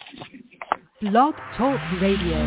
Blog Talk Radio.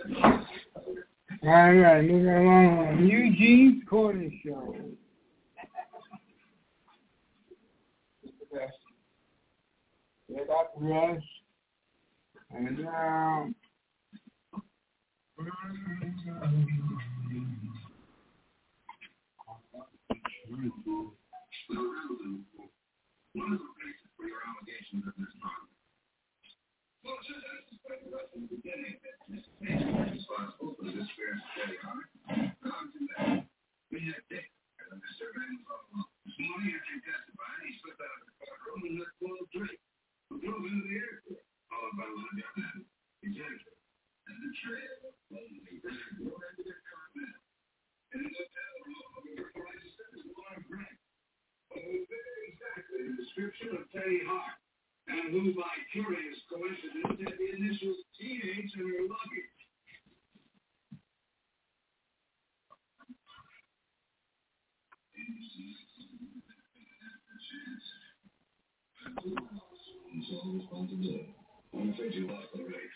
All right, moving along. Eugene's Corner Show. Get up, rest. And now. One of the basis for your allegations of this month. Well, just as suspected us in the beginning that Mr. Payne was responsible for this fair study on it. We had Dick as a Mr. Manning this morning after he testified, he slipped out of the courtroom and let go of Drake, who drove into the airport, followed by one young man, his editor, and the trail lonely ran right into their continent. And in the hotel room, before I just said this alarm rang. Exactly the description of Teddy Hart, and who, by curious coincidence, had the initials TH in her luggage. It's all responsibility. I'm afraid you lost already.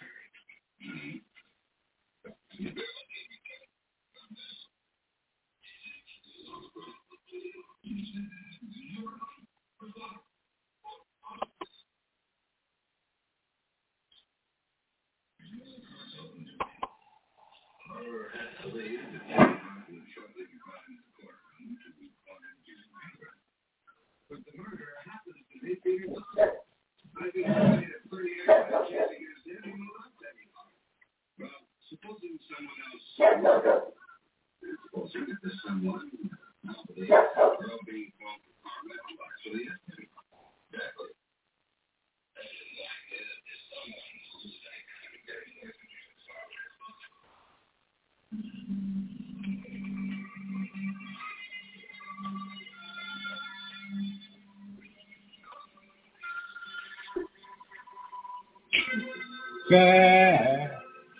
But the murder happens to be Peter Love. I think I made a pretty excellent case against him, even without Teddy Hart. Well, supposing someone else, supposing that there's someone, nobody, they'll be called for Carmel, actually, exactly. Yeah.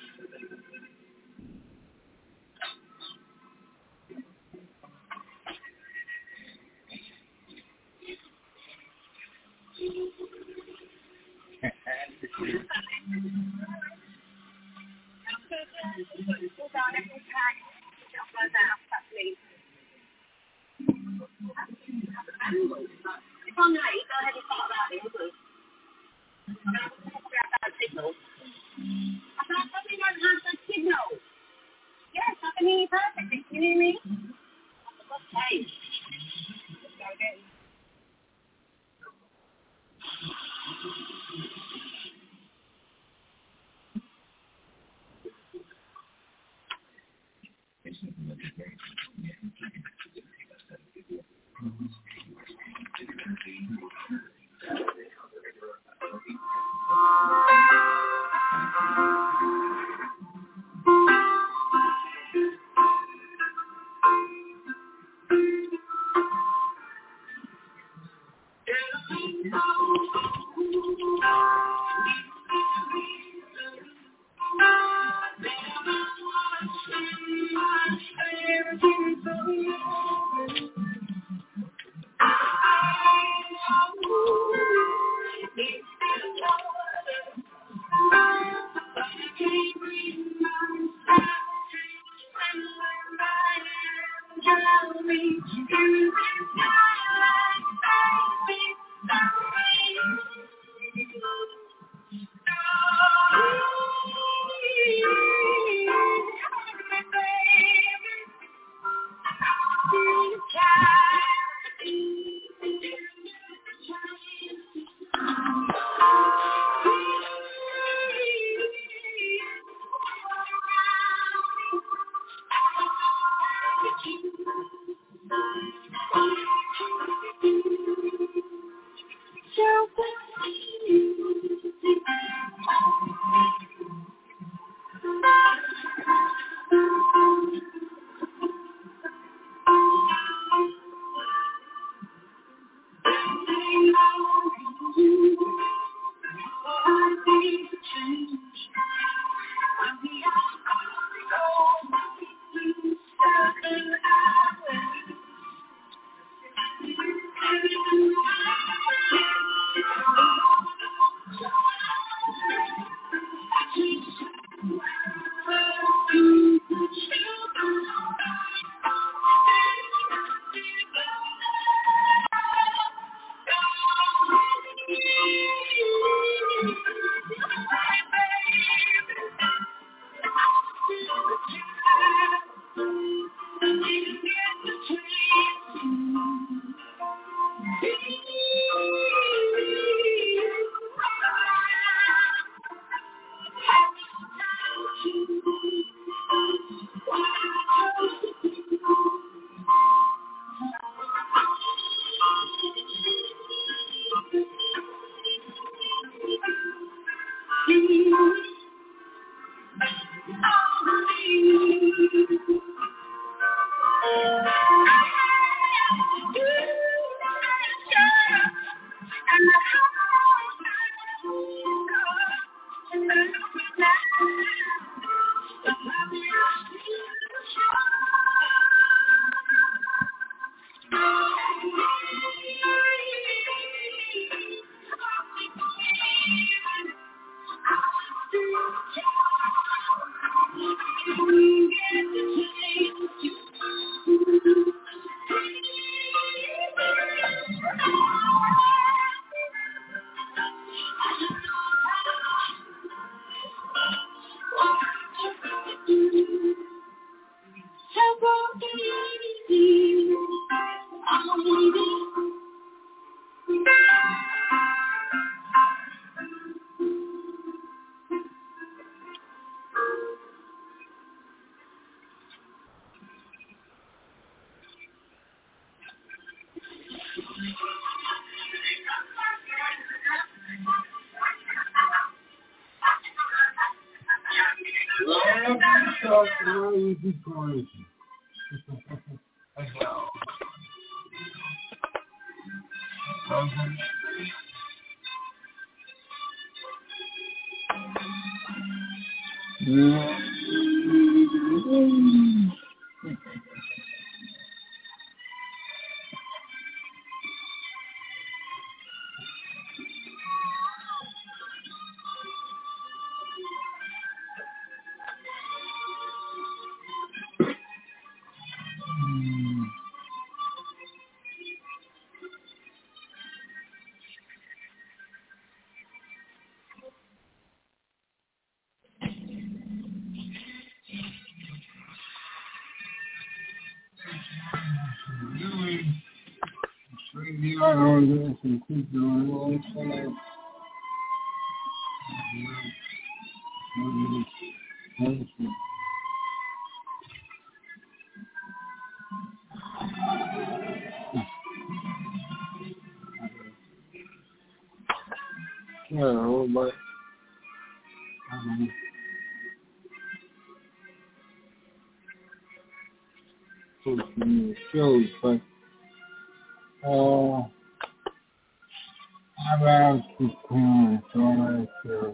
Yes, I can hear you perfectly. Can you hear me? Okay. That's crazy, crazy. Yeah. But shows, but I've asked the parents, so I feel.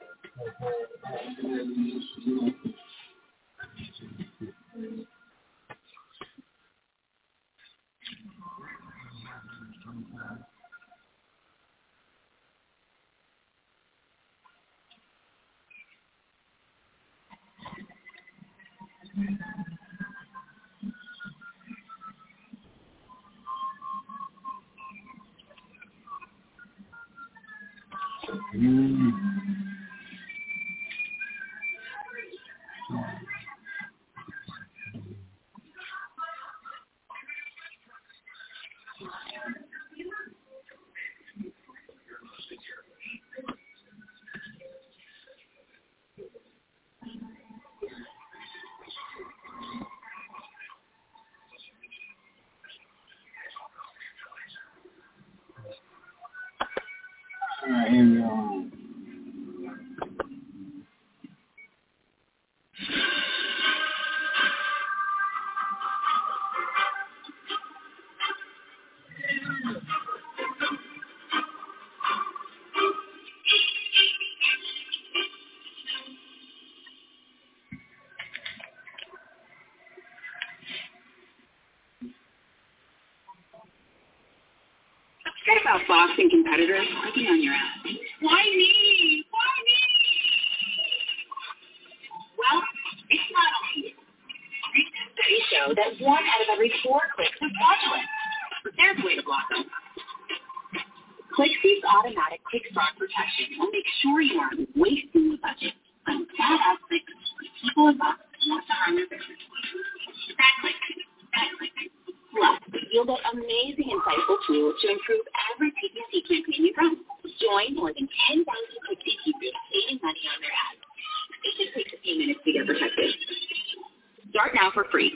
Forget about boxing competitors clicking on your ass. Why me? Why me? Well, it's not only you. Recent studies show that 1 out of every 4 clicks is fraudulent. There's a way to block them. ClickSee's automatic click fraud protection will make sure you aren't wasting your budget on bad-ass clicks with people involved who want to harm your business. That click. Plus, you'll get amazing, insightful tools to improve every PPC campaign you run. Join more than 10,000 ClickSee users saving money on their ads. It just takes a few minutes to get protected. Start now for free.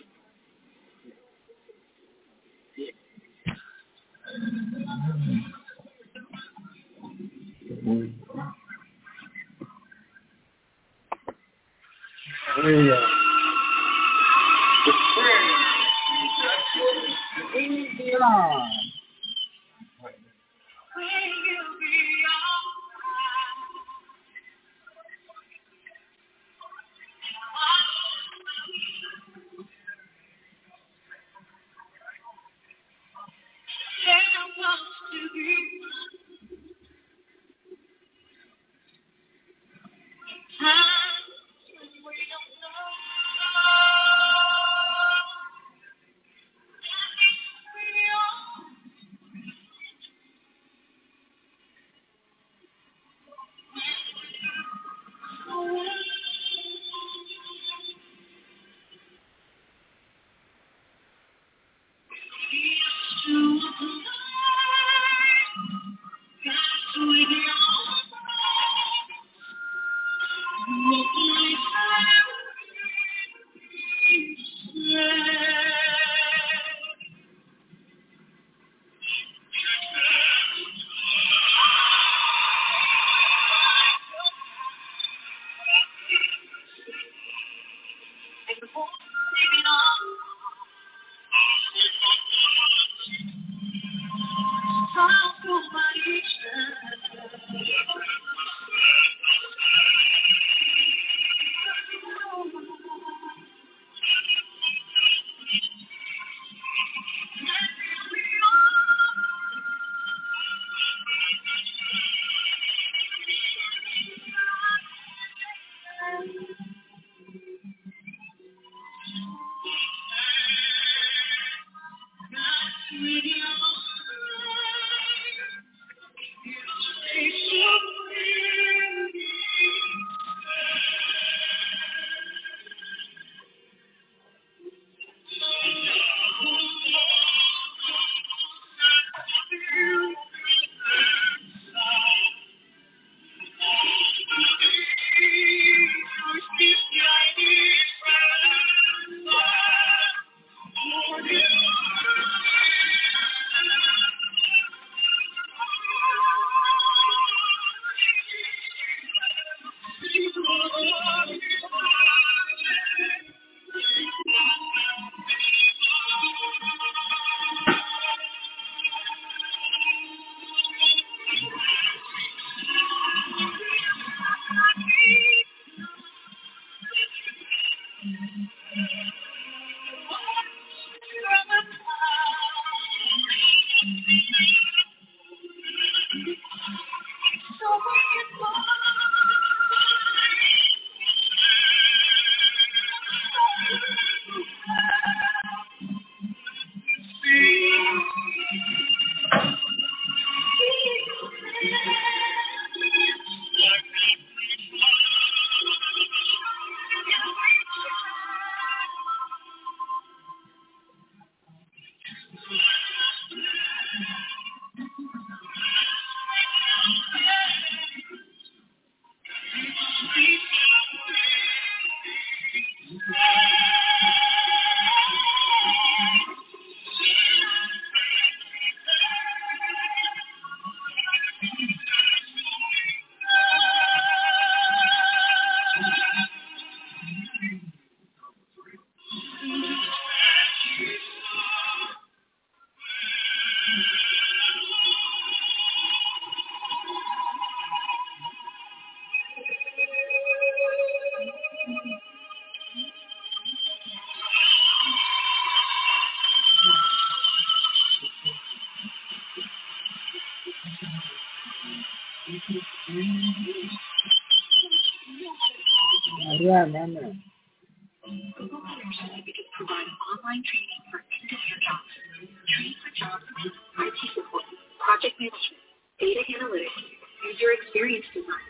Yeah, man. Google University begins providing online training for in-demand jobs. Training for jobs includes IT support, project management, data analytics, user experience design.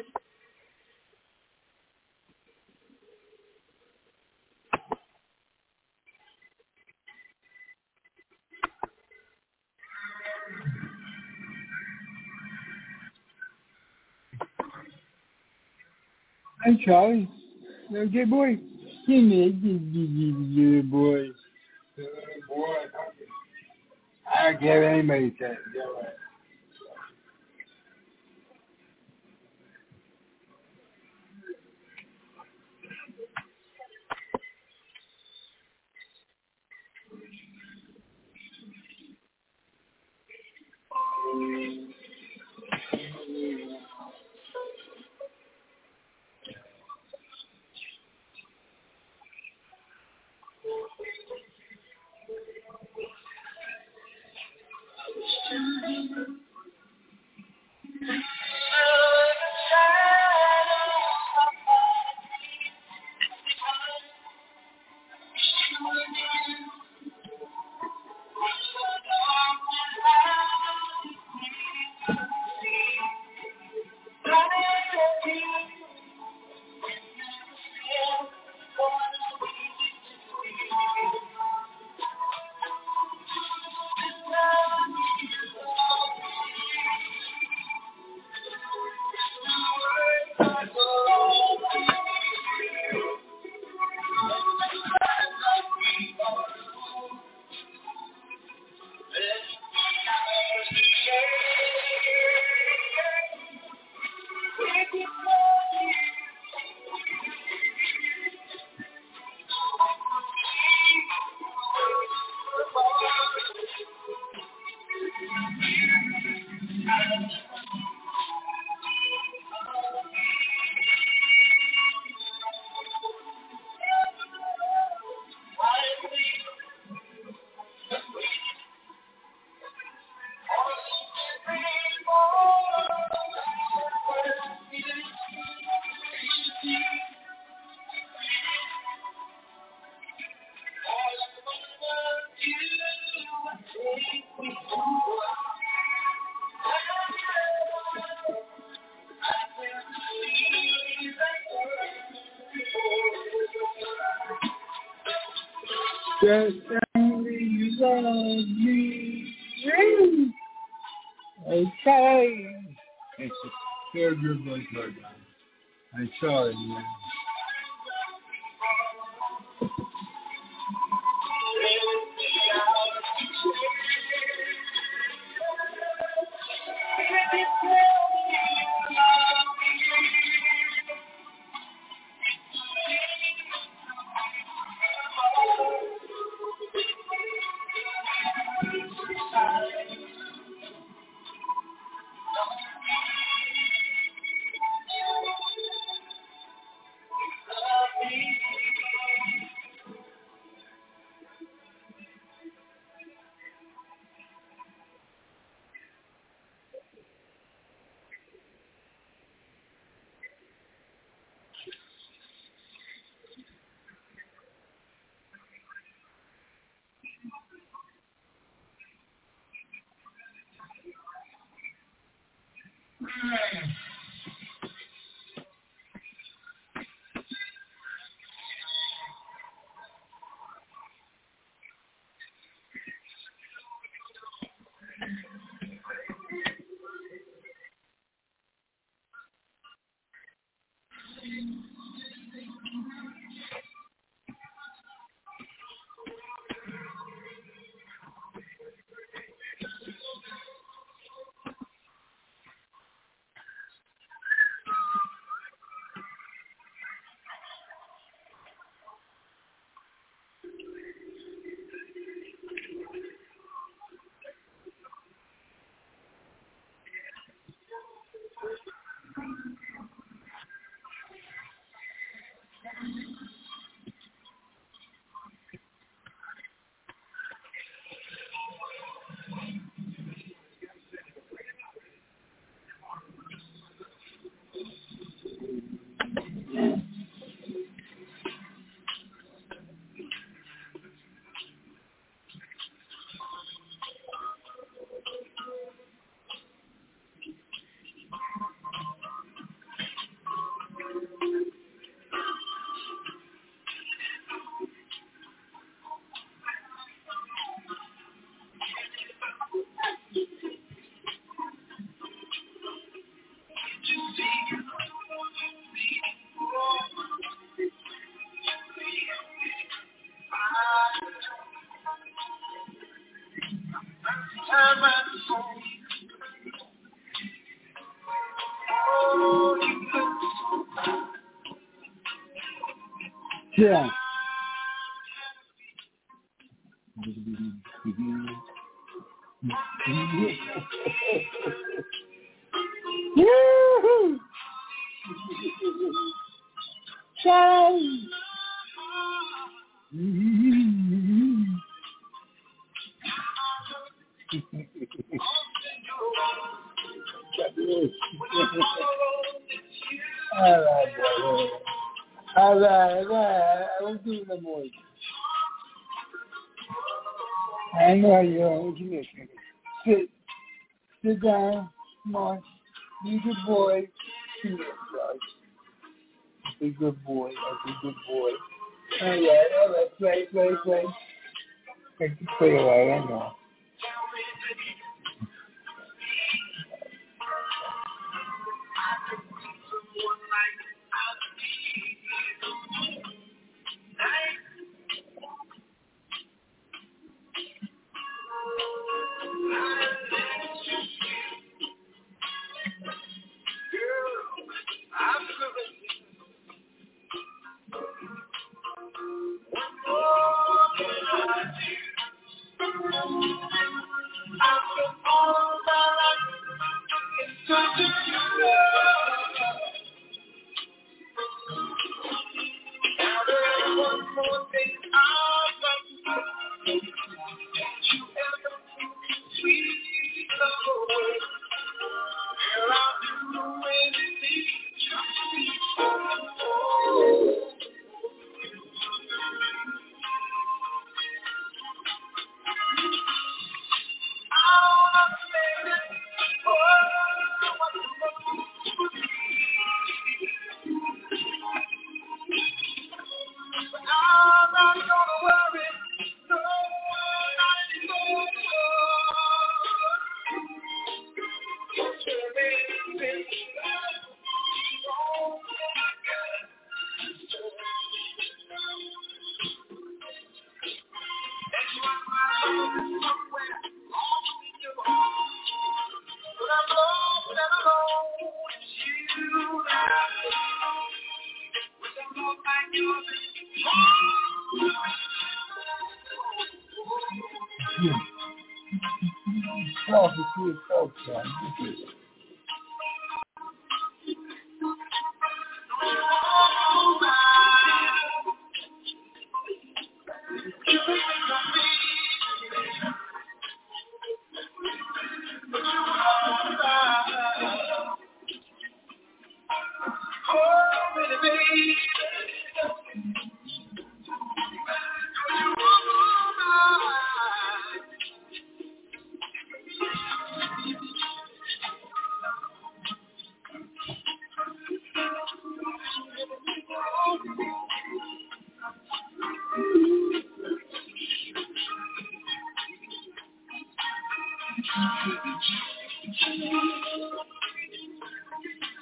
Hey, Charlie. Okay, boy. Give me, give boy. Boy, I give anybody that. Just only you love me. Okay. They're good boys right now. I'm sorry, man. Yeah. Woo-hoo! Shine! All right. Let's do it more. I know you are. What you listening? Sit down. Come on. Be a good boy. Be a good boy. That's a good boy. All right. Play. I can play a lot. I know.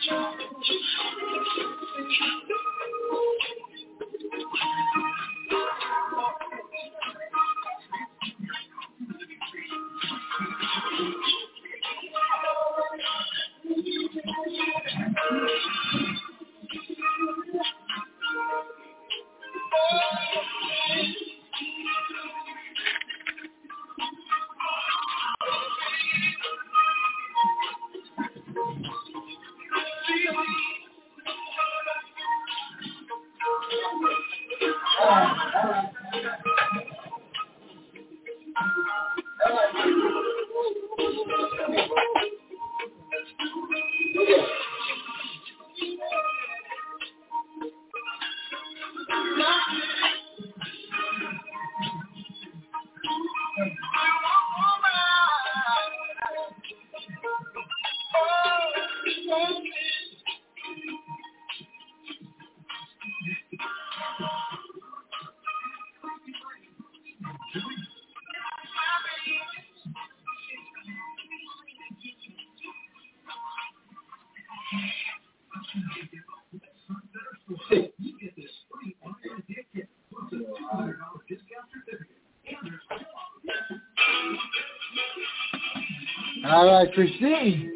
All right, Christine.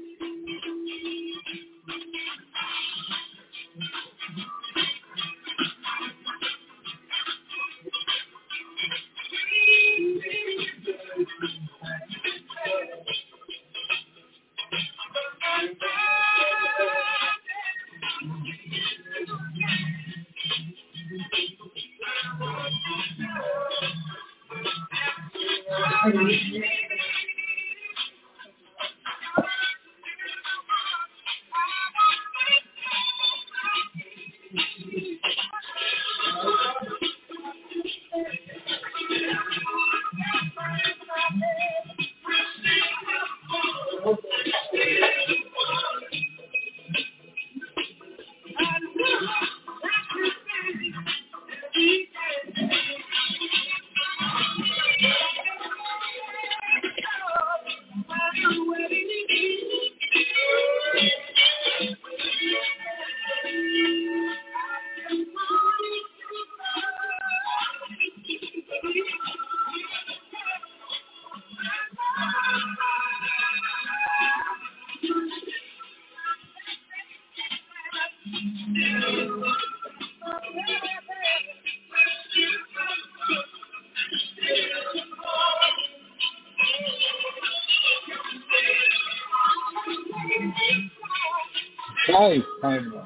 Nice, Pamela.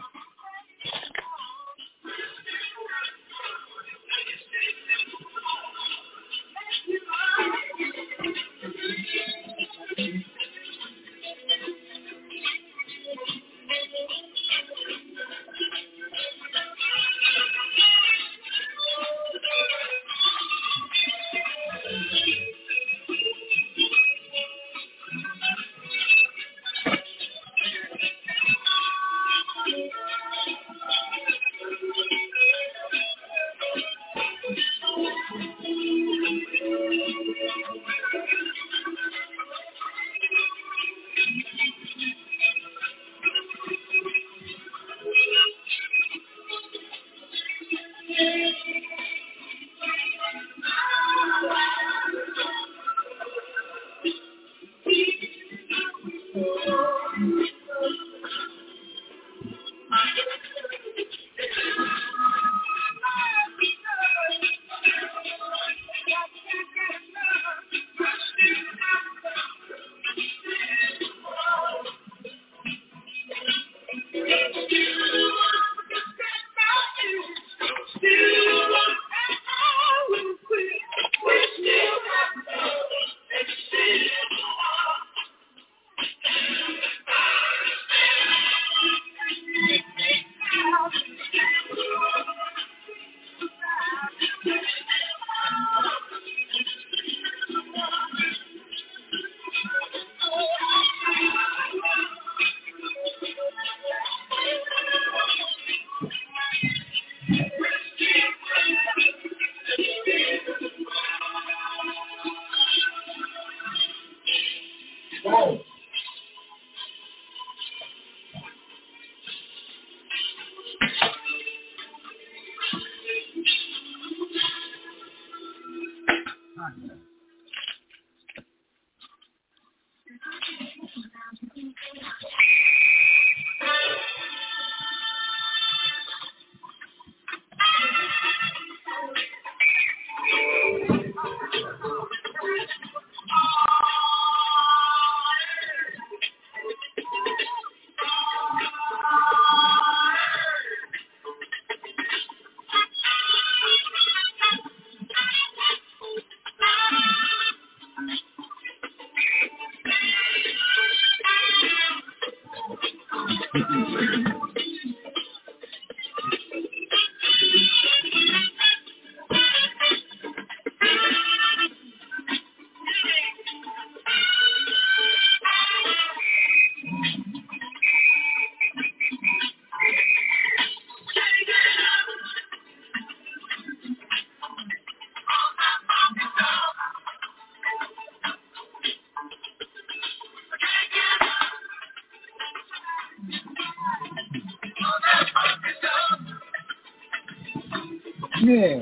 Yeah.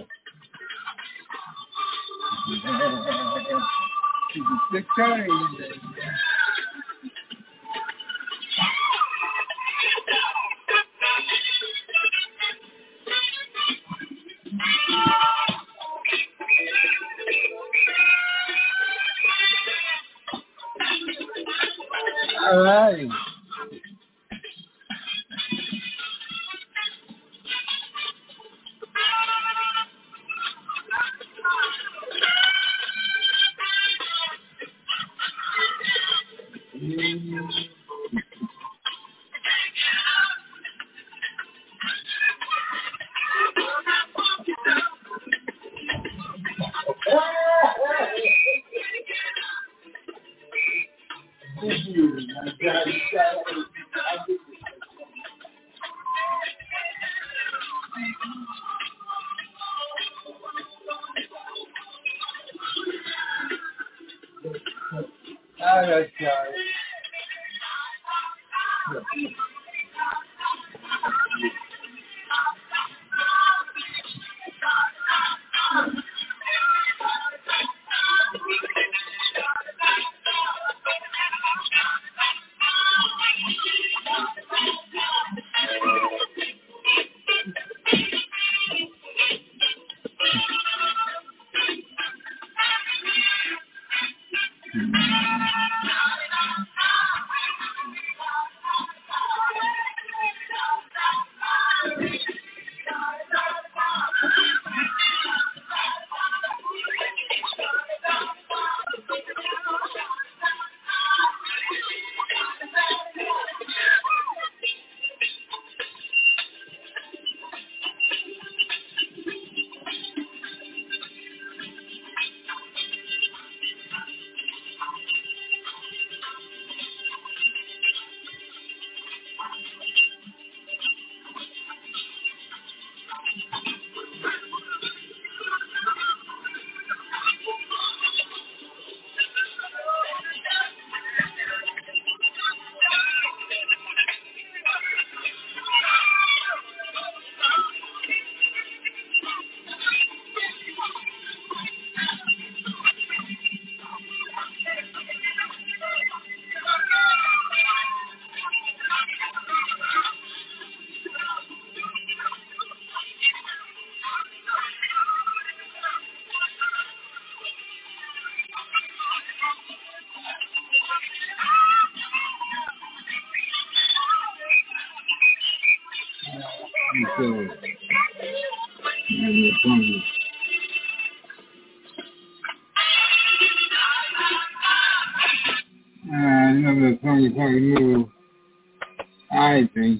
She's a sick time. All right. Another funny move, I think.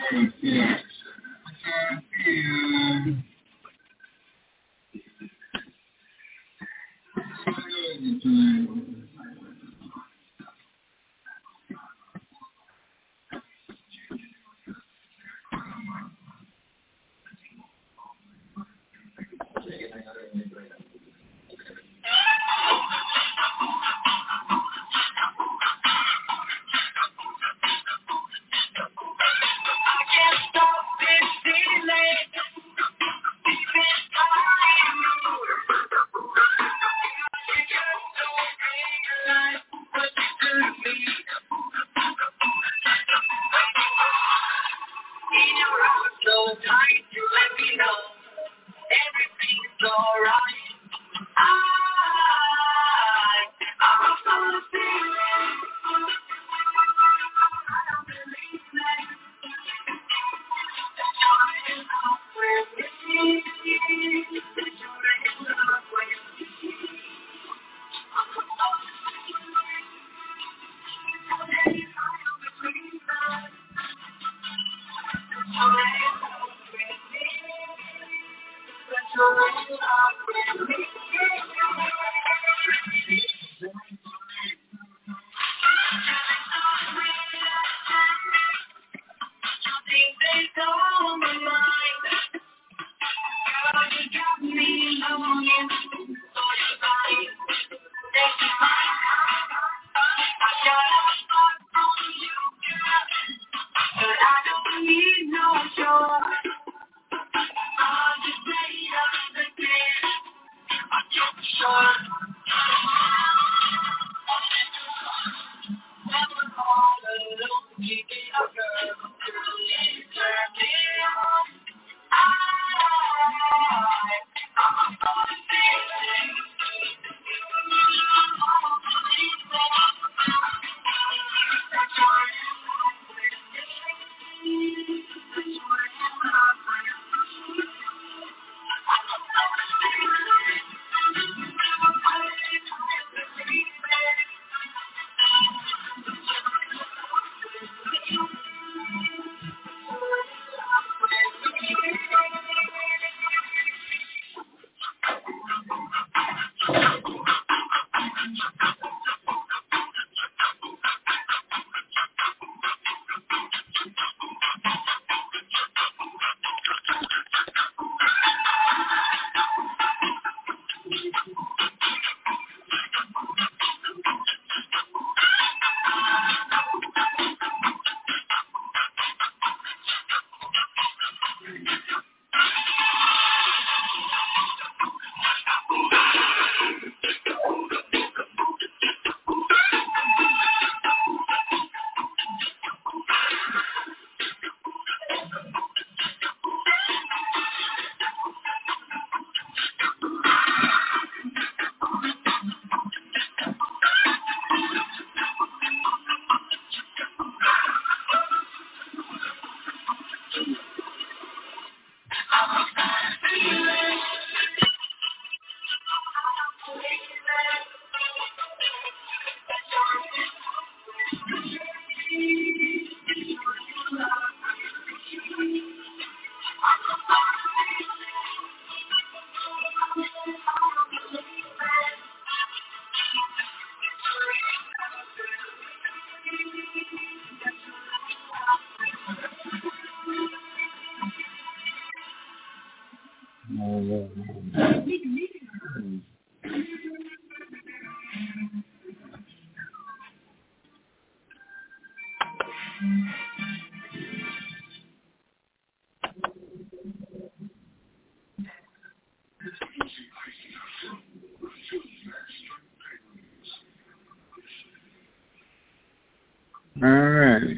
All right.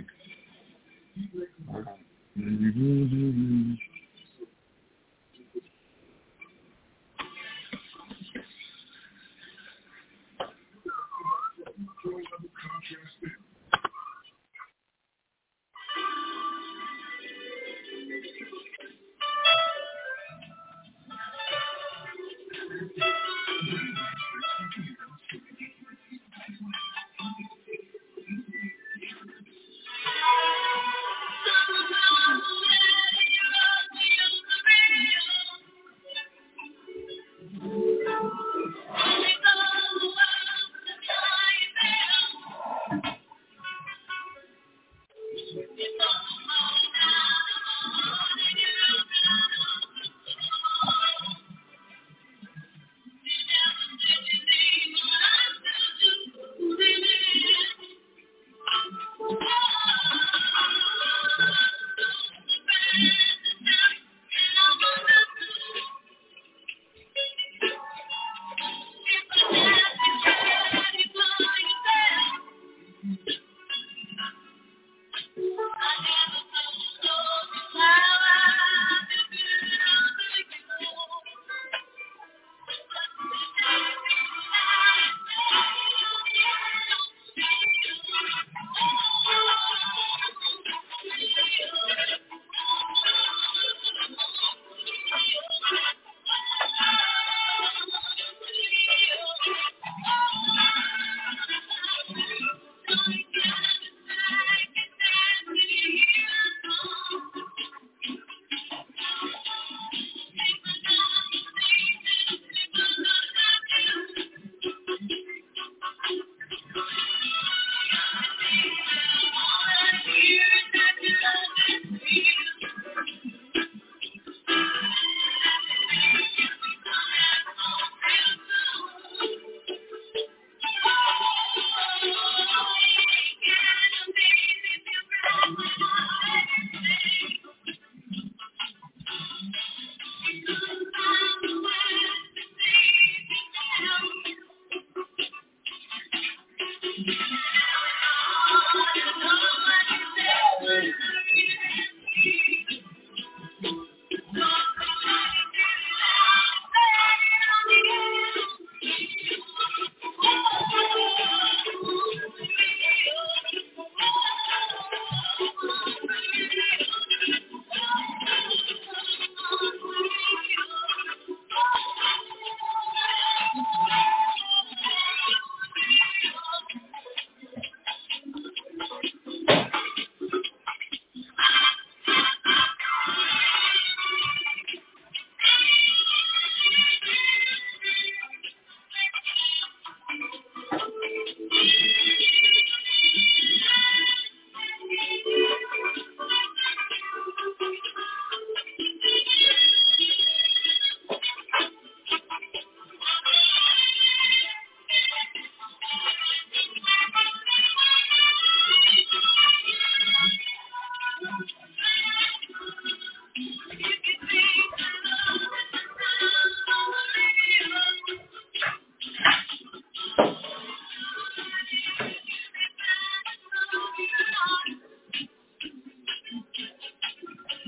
Mm-hmm.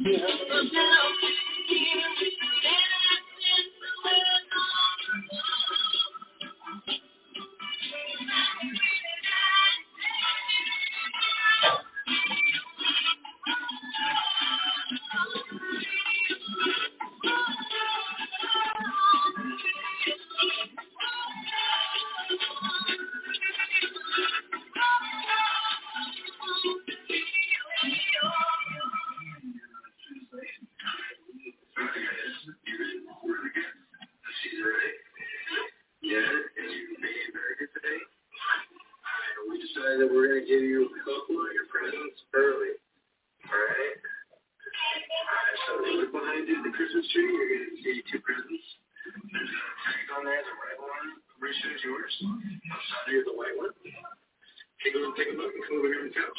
That we're going to give you a couple of your presents early. Alright? So look behind you, the Christmas tree, you're going to see 2 presents. There's a tag on there, the red one, which is yours. Outside here, the white one. Take a look and come over here on the couch.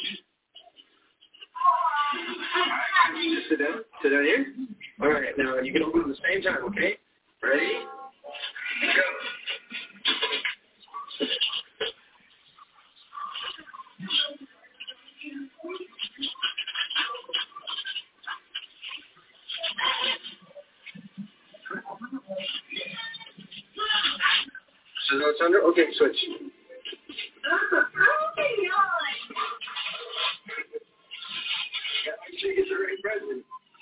Alright, just sit down. Sit down here. Alright, now you can open them at the same time, okay? Ready? Go. So that's under? Okay, switch. Yeah, make sure you get the right present.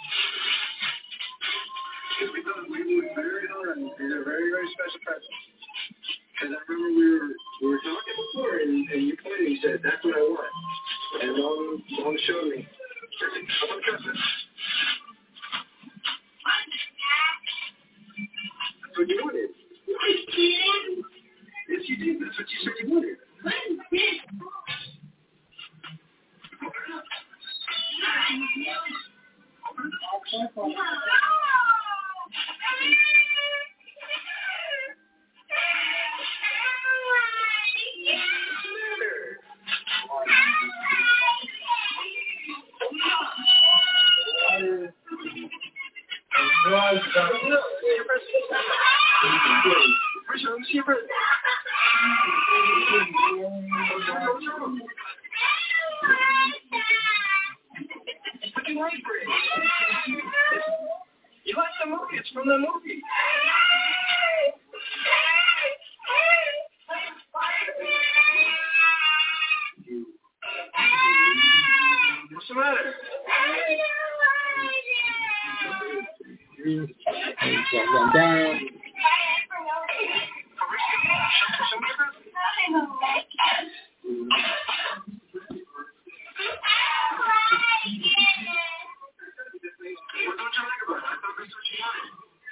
Because we thought we worked very hard on these. These are very, very special presents. Because I remember we were talking before, and you pointed and you said, that's what I want. And Mom showed me. I said, I want presents. That's what you wanted. Yes, you did. That's what you said you wanted. You like the movie? It's from the movie. What's the matter? Down. What don't you like about it? I thought that's what you wanted.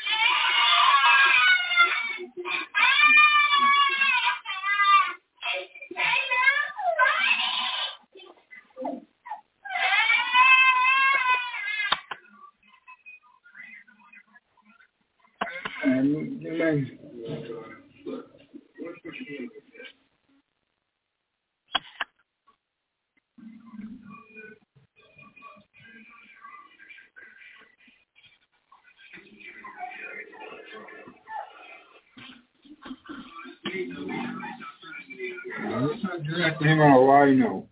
Let's not direct him on a rhino.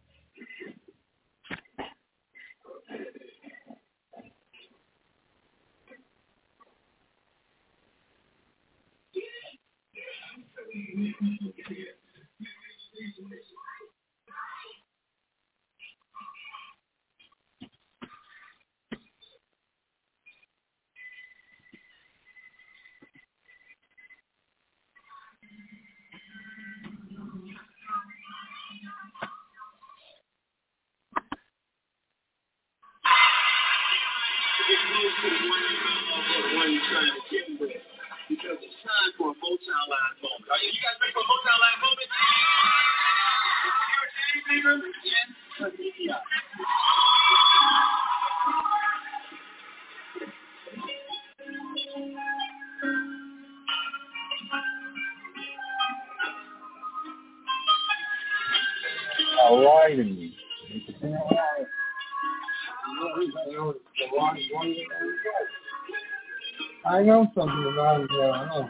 One you're trying to get with, because it's time for a Motown Live moment. Are you guys ready for a Motown Live moment? Yeah. Alrighty. I know something about it. I know.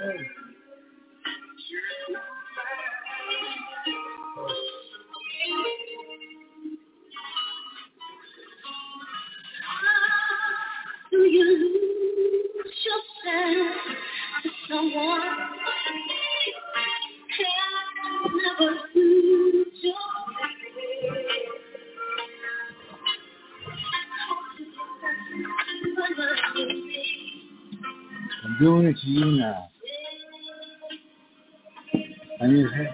Do you lose yourself to someone? Can never lose yourself. I'm doing it to you now. I need help.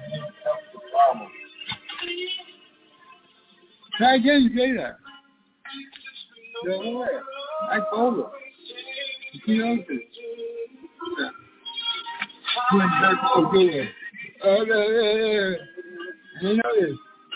Try again, you say that. Don't worry. I told her. She knows it. She went back to the okay. I know this.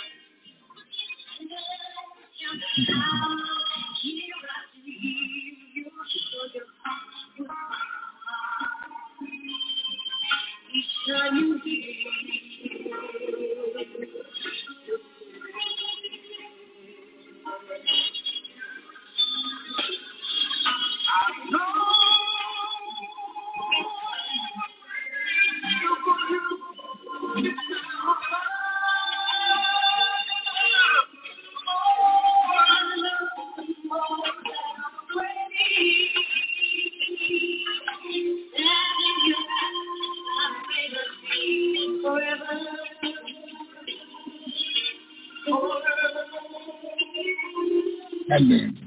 Amen.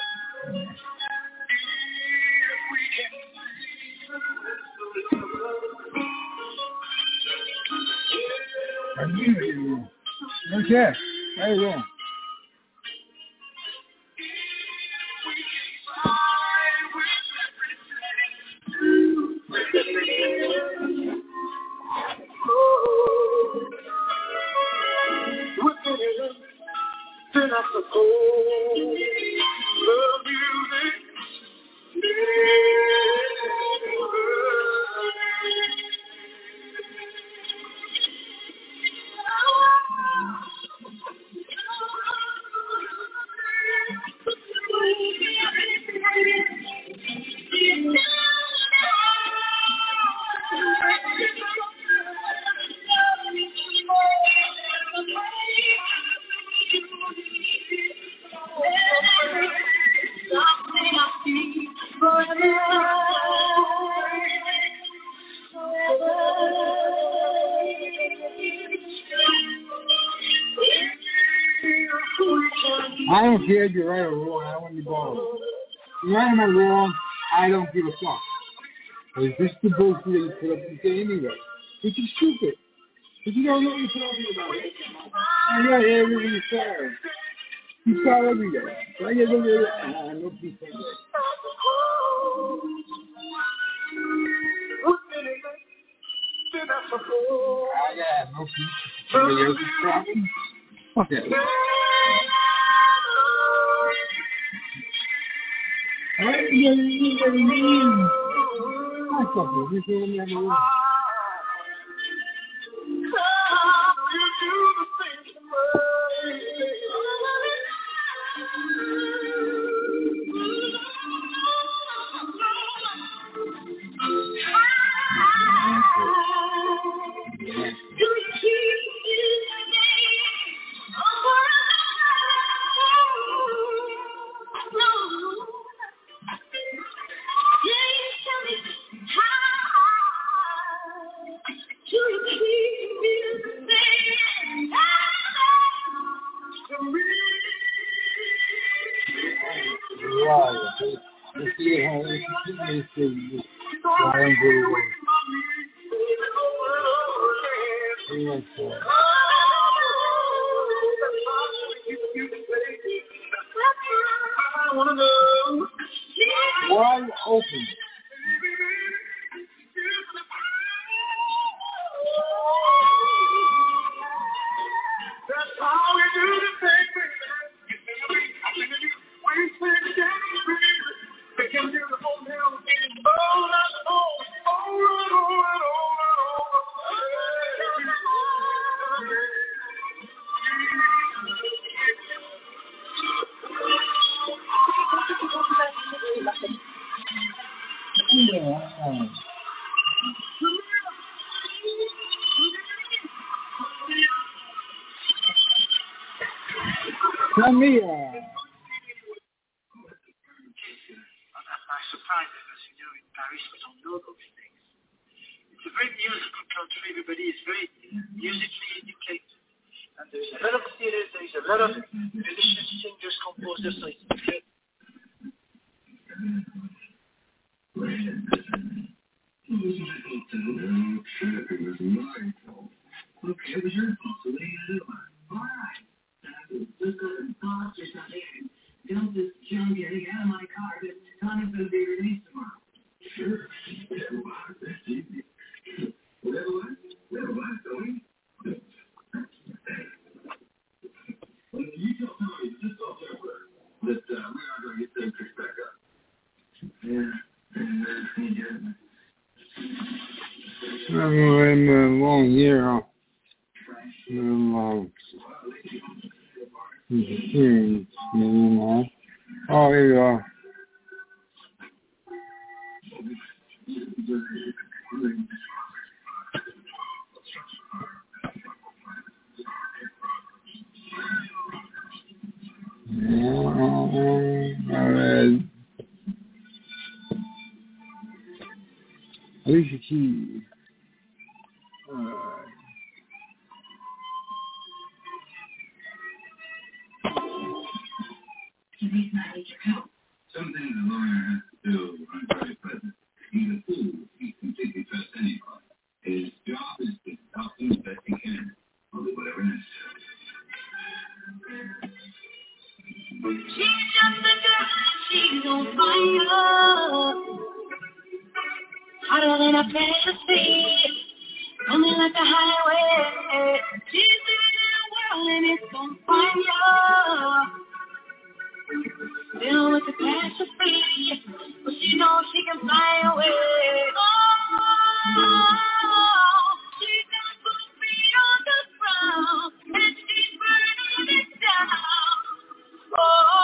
Okay, there you go. Then I suppose the music. I don't care if you're right or wrong. I want you both. Right or wrong, I don't give a fuck. It's just the bullshit that you put up and say anyway. Which is stupid. But you don't know what you're talking about. I know everything you say. You start every day. So I get a little no peace like that. I got no peace. Somebody else's problem? Fuck that. Wide open. That's how we do the thing. They can do the whole deal. Mamma mia. My surprise is, as you know, in Paris, we don't know those things. It's a very musical country. Everybody is very musically educated. And there's a lot of theaters, there's a lot of delicious singers, composers, so it's good. Okay, but you're supposed to leave it alone. All right. Just thoughts or something. Don't just jump getting out of my car. This ton is going to be released tomorrow. Sure. That's easy. Whatever, Tony. Well, you tell Tony just off that word that we are going to get them picked back up. Yeah. I'm a long year, huh? Oh, here you are. All right. Alicia Keys. Some things a lawyer has to do on very present. He's a fool. He completely trusts anybody. His job is to help him as best he can. I'll do whatever necessary. She's just a girl, she's on fire. Hotter than a fantasy, running like a highway. She's living in a world and it's on fire. Still with the catastrophe, but she knows she can fly away. Oh, she's got both feet on the ground, and she's burning it down. Oh,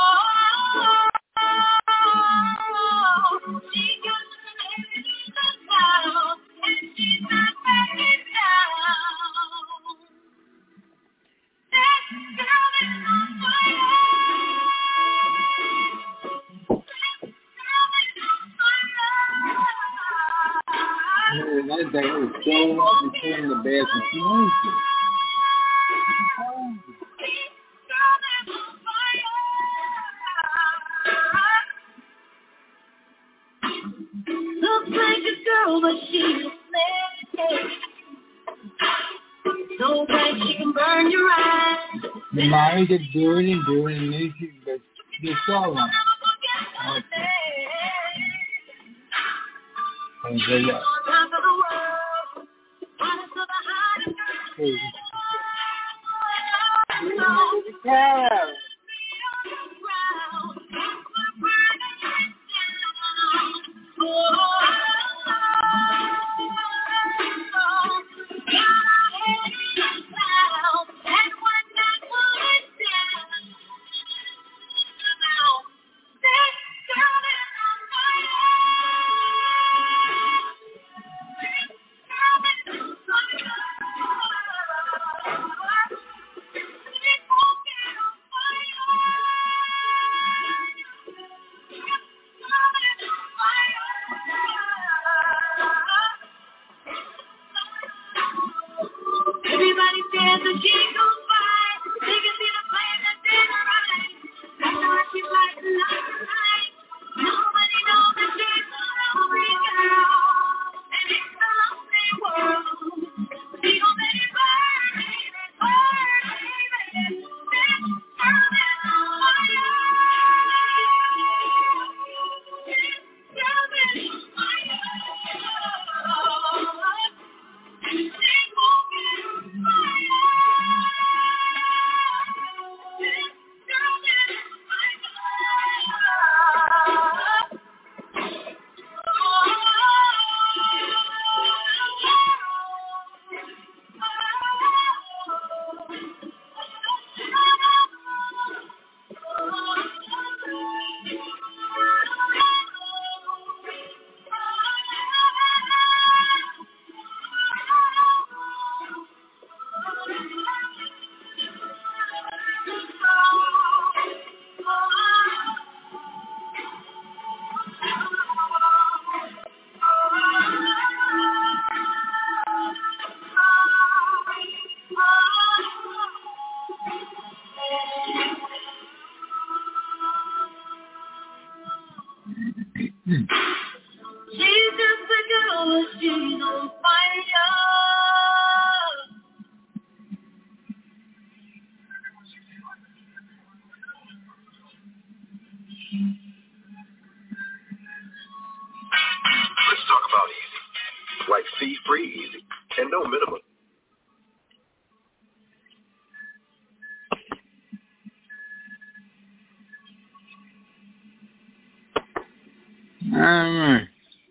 she got the heaven in the clouds, and she's not backing down. That girl is on fire. That day was going up and in the bed and she knows it. Looks like a girl, but she's a snake. So bright she can burn your eyes. The mind is doing and then she gets all right. And so, yeah. Yeah. just a girl, she's on fire. Let's talk about easy. Like fee-free easy and no minimum. Alright.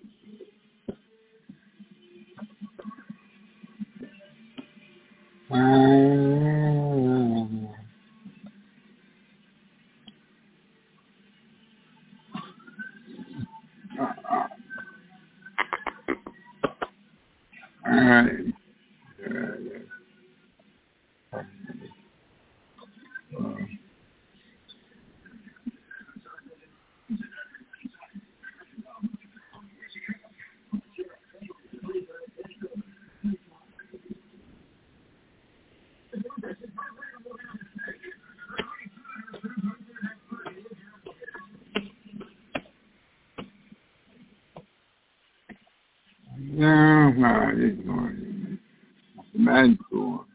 Man, cool.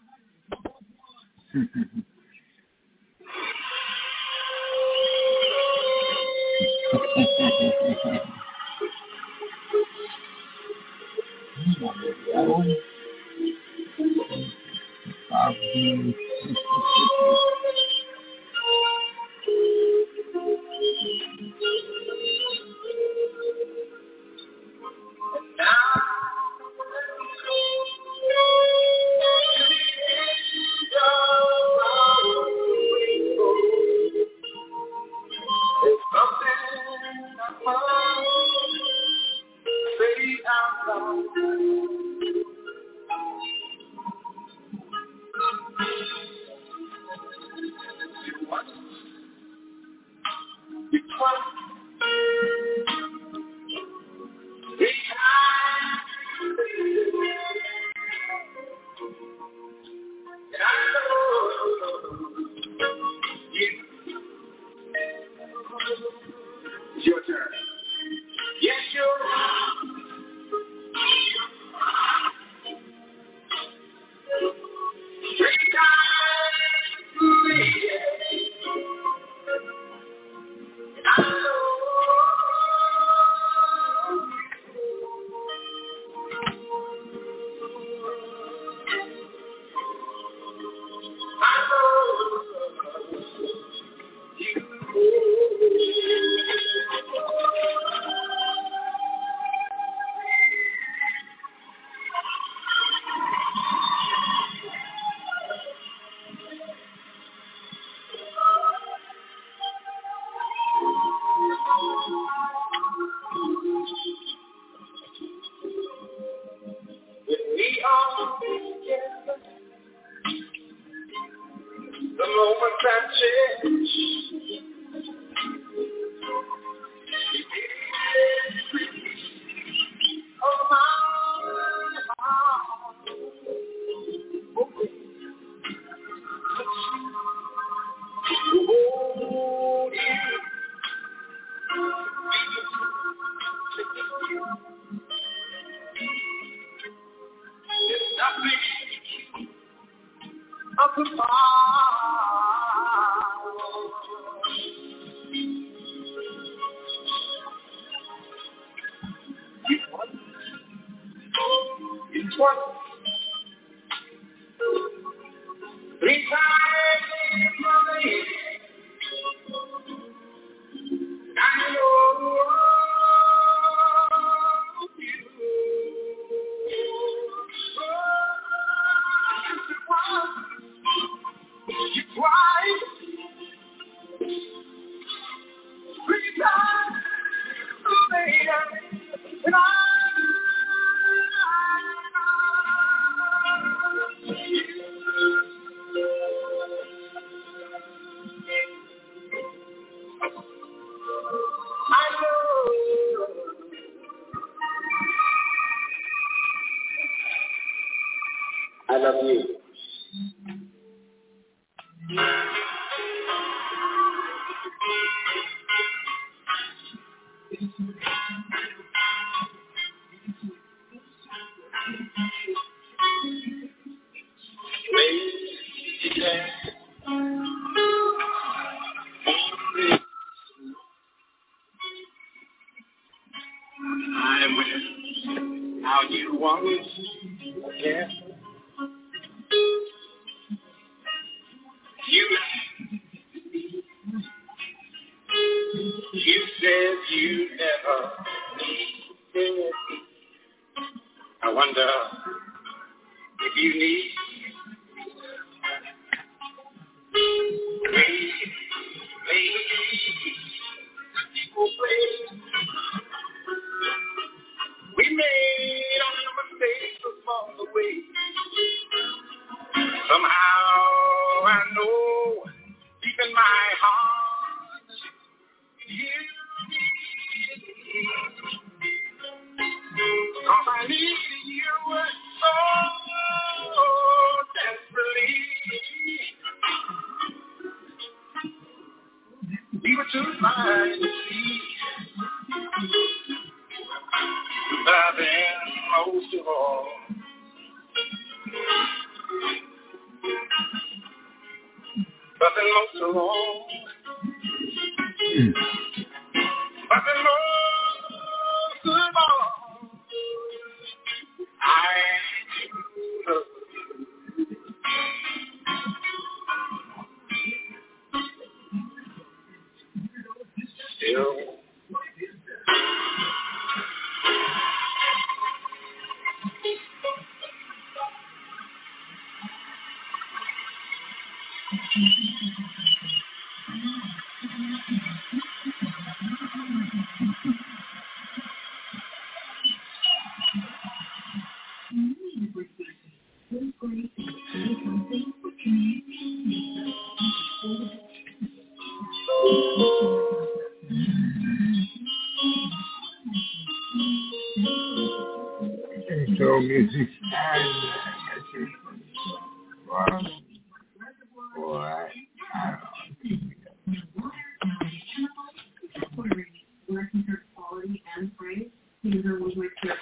It's your turn. Yes, you're I will. How you want again? You said you never needed. I wonder if you need me. We made all the mistakes along the way. Somehow I know deep in my heart you need me. 'Cause I need you so desperately. We were too blind to see. But then most of all, but then most of all, but then most of all, I love still. So music. Where I compare quality and price, neither was my favorite.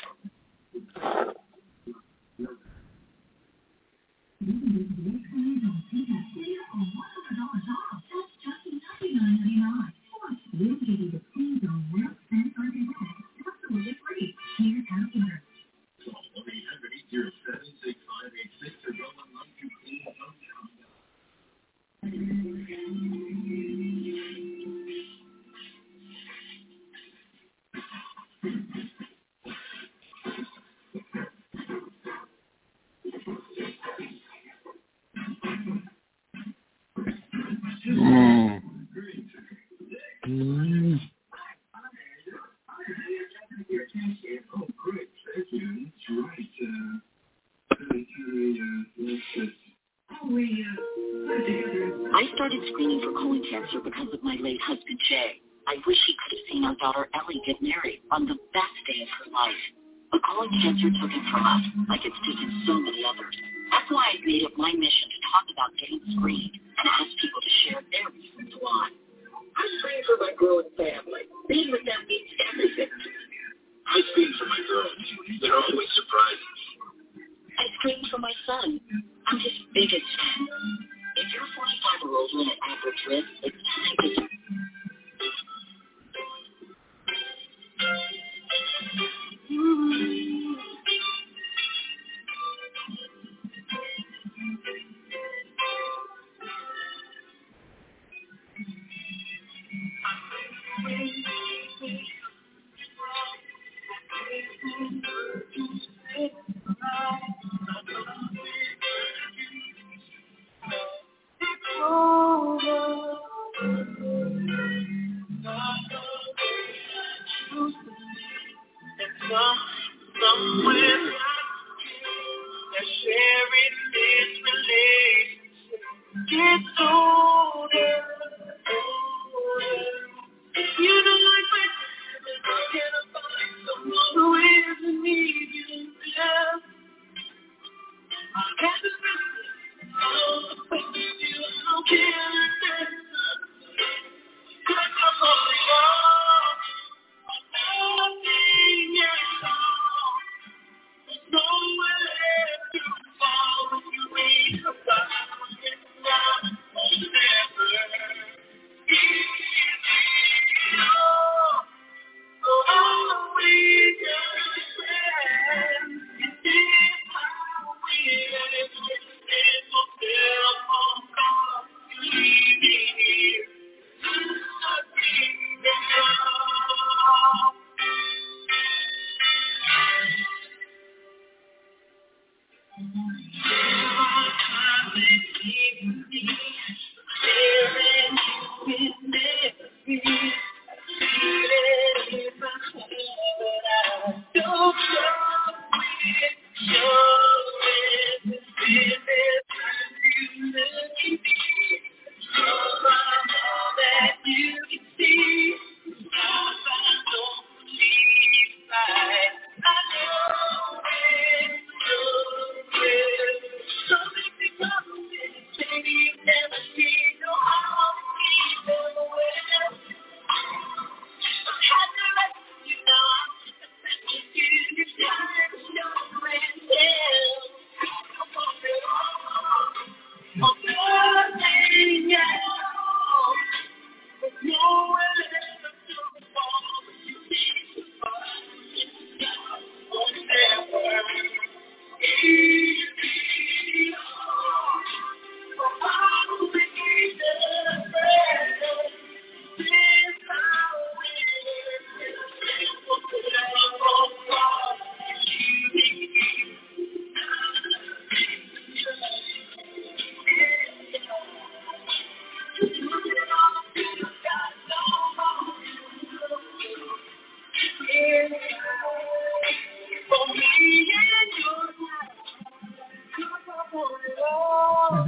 I started screening for colon cancer because of my late husband, Jay. I wish he could have seen our daughter, Ellie, get married on the best day of her life. But colon cancer took it from us, like it's taken so many others. That's why I made it my mission to talk about getting screened and ask people to share their reasons why. I screened for my growing family. Being with them means everything to me. I scream for my girls. They're always surprising. I screamed for my son. I'm his biggest fan. If you're 45-year-old with an average risk, it's time to do.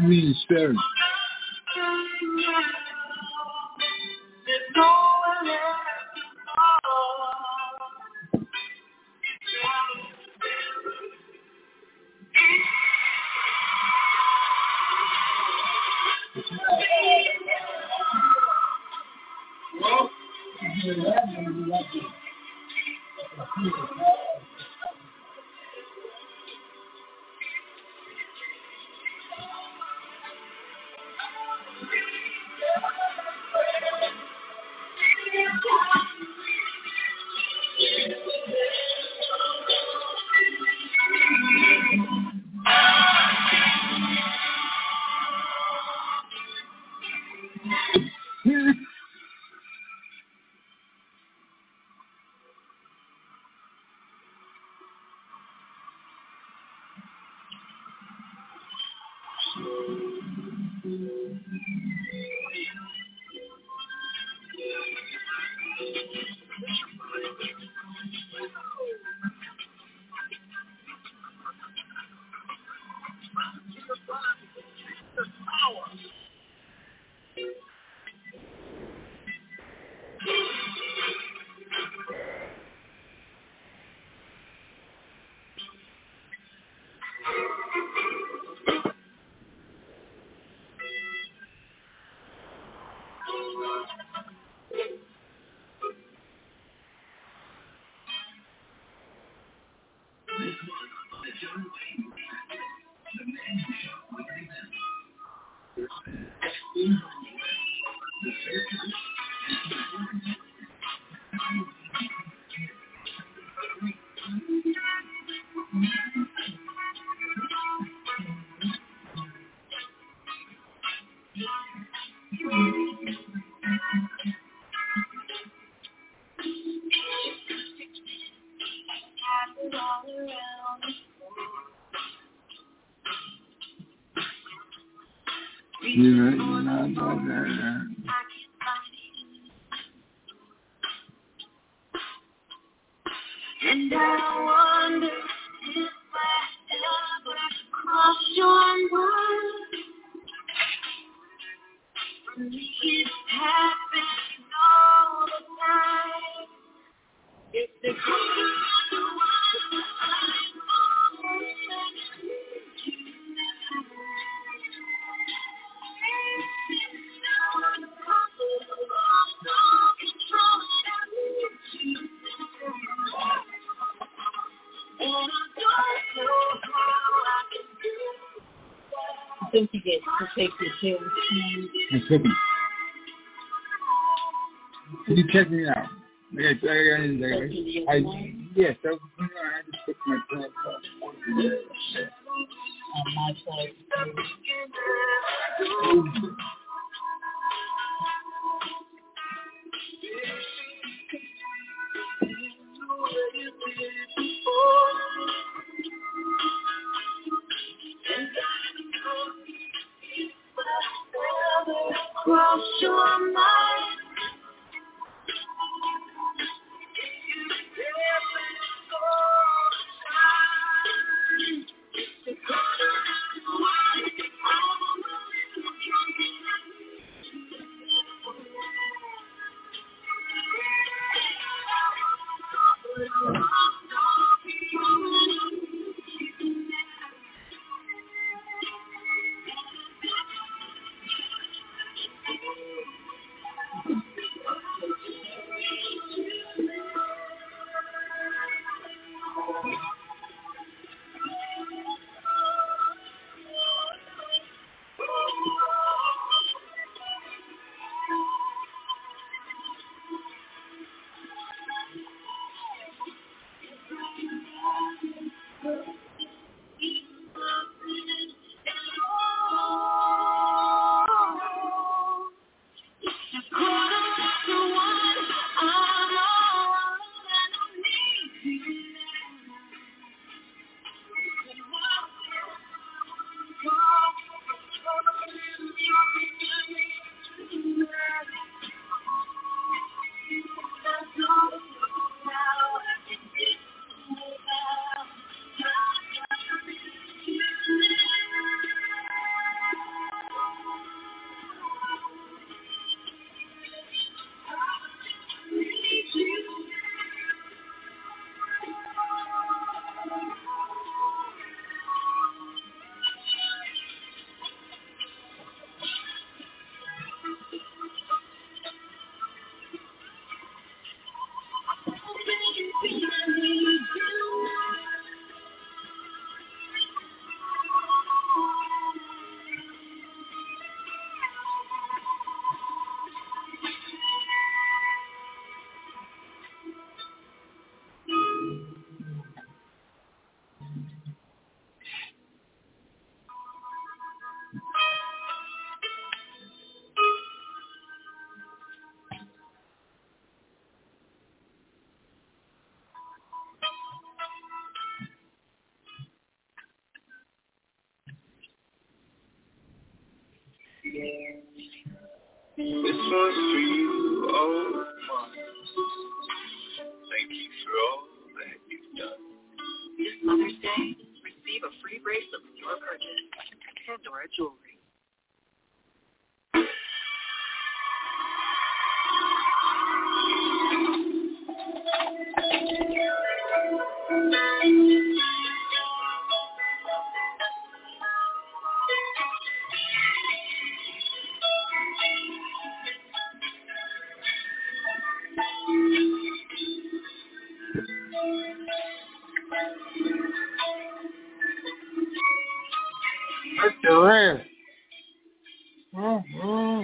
mean sparing. And I wonder if I ever crossed your mind. For me, it happens all the time. It's the Don't forget to take your pills. I'm cooking. Can you check me out? Yes, I just took my pills. On my side. Cross your mind. This one's for you, oh my. Thank you for all that you've done. This Mother's Day, receive a free bracelet with your purchase at Pandora Jewelry. That's your ass. Oh.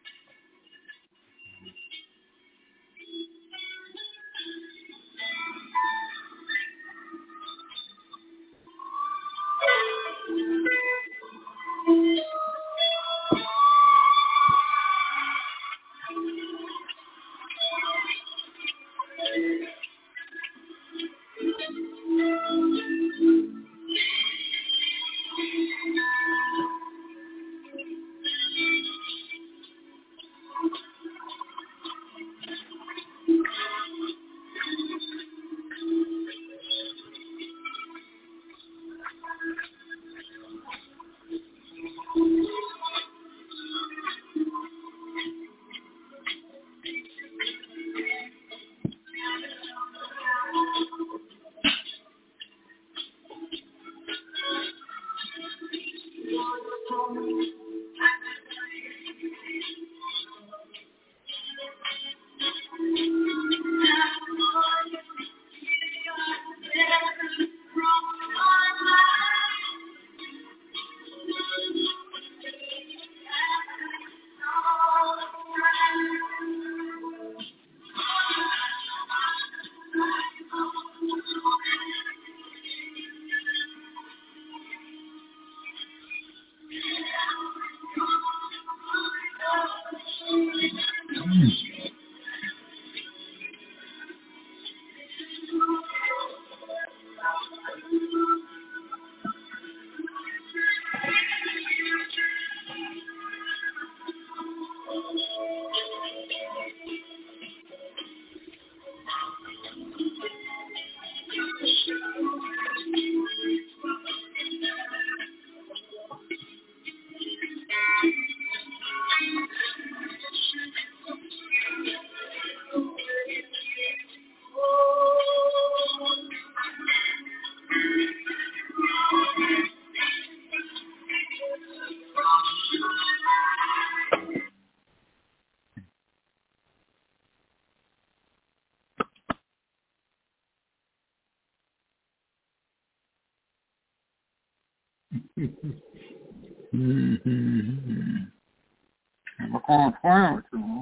I'm calling fire with you.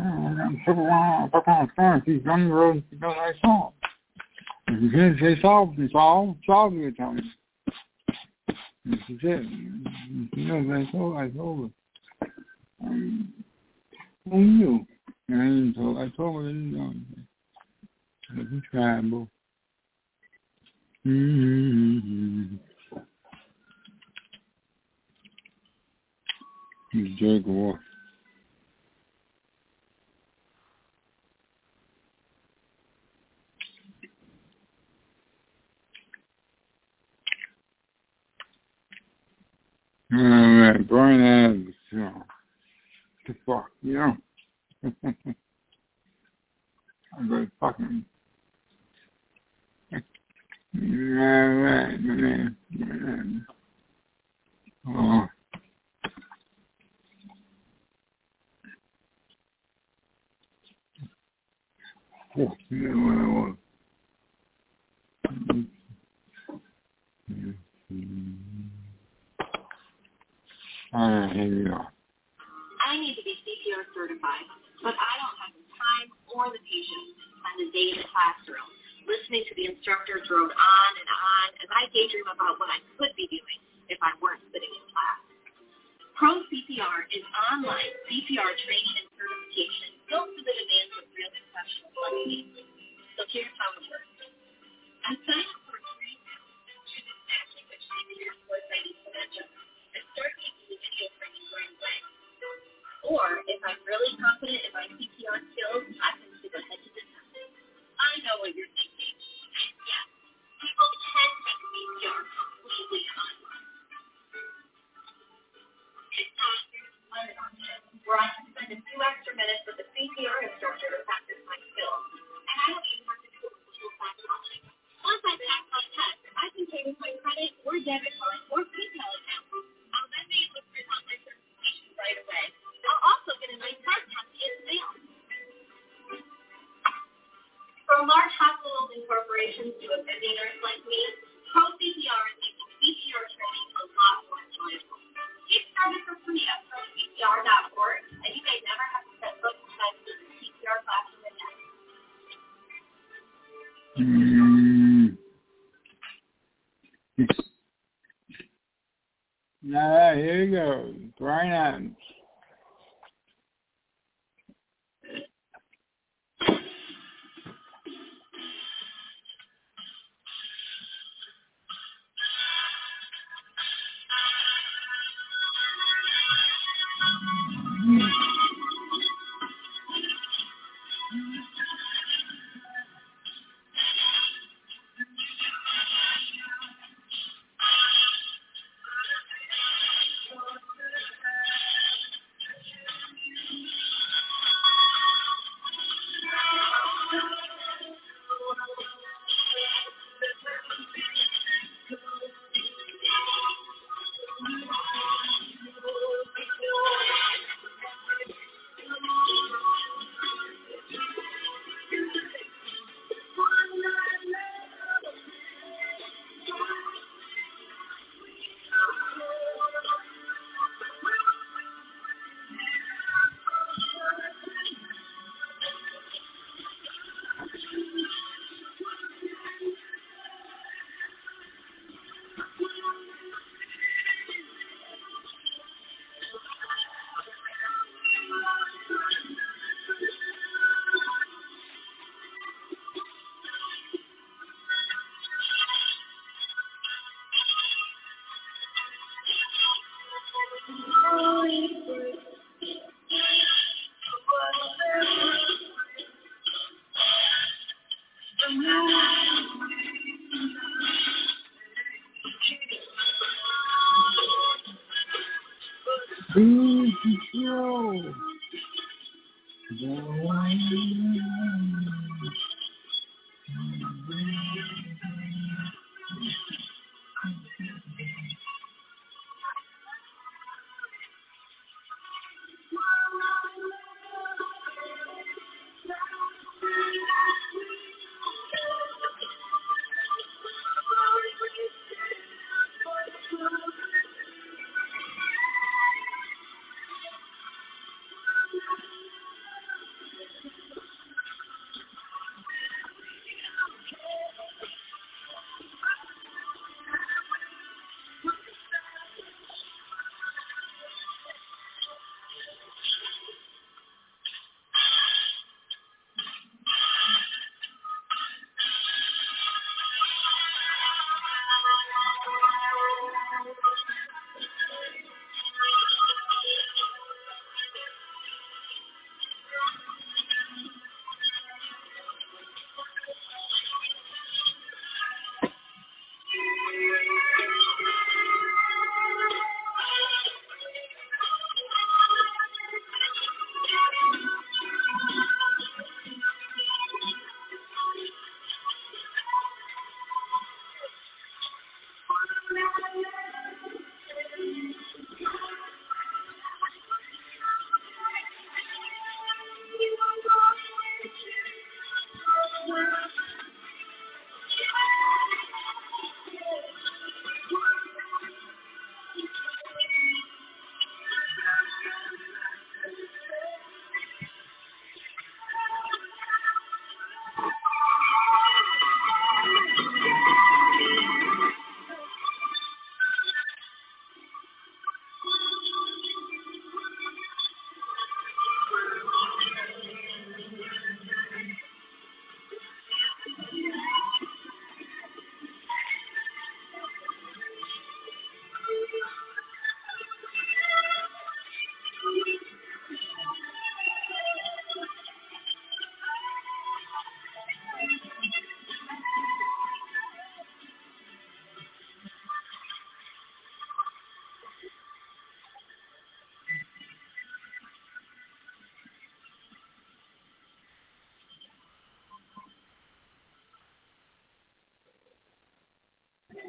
I'm super wild. I'm calling fire. These young roads because I saw. If you can't say solve it, tell me. This is it. You know, I told her. Who knew? I told her, you know. It's tribal. You jerk off. Alright, Brian Adams, you know. The fuck, you know? I'm very fucking. Alright, man. Oh. Oh, you know what I want. Alright, here we go. I need to be CPR certified, but I don't have the time or the patience to spend a day in the classroom listening to the instructor drone on and as I daydream about what I could be doing if I weren't sitting in class. Pro CPR is online CPR training and certification built for the demands of real professionals like me. So here's how it works. I'm signing up for a free to asking which CPR course I need to mention and start taking the video training right away. Or if I'm really confident in my CPR skills, I can do the head to the top. I know what you're thinking. Yeah, people can take CPR completely online. It's not an option where I can spend a few extra minutes with the CPR instructor to practice my skills. And I don't even have to do a full class watching. Once I pass my test, I can pay with my credit or debit card or PayPal account. I'll then be able to print out my certification right away. I'll also get a nice hard copy in the mail. For large hospitals and corporations to a busy nurse like me, Pro CPR is making CPR training a lot more enjoyable. Get started for free at ProCPR.org, and you may never have to set foot inside the CPR classroom again. Now, here you go. Brian Adams.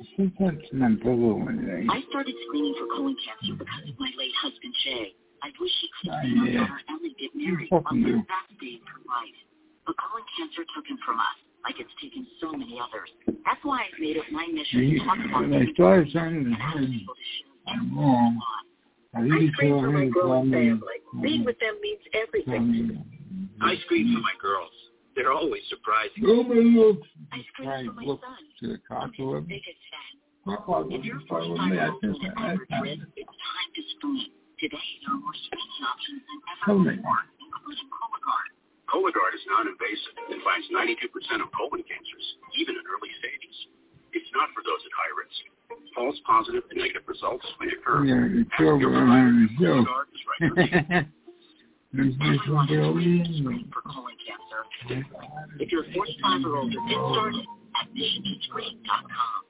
Sometimes not puzzle anything. I started screening for colon cancer because of my late husband, Jay. I wish he could have seen our daughter Ellie get married on the best day of her life. But colon cancer took him from us, like it's taken so many others. That's why I've made it my mission to talk about it and ask people to share their stories. I screen for my growing family. Being with them means everything to me. I screen for my girls. They're always surprising. I screen for my son. To the I'm his biggest fan. If you're 45 years old and average risk, it's time to screen. Today, there are more screening options than ever before, including Cologuard. Cologuard is non-invasive and finds 92% of colon cancers, even in early stages. It's not for those at high risk. False positive and negative results may occur. Cologuard is right for you. Everyone should screen for colon cancer. If you're 45 or older, get started at missionscreen.com.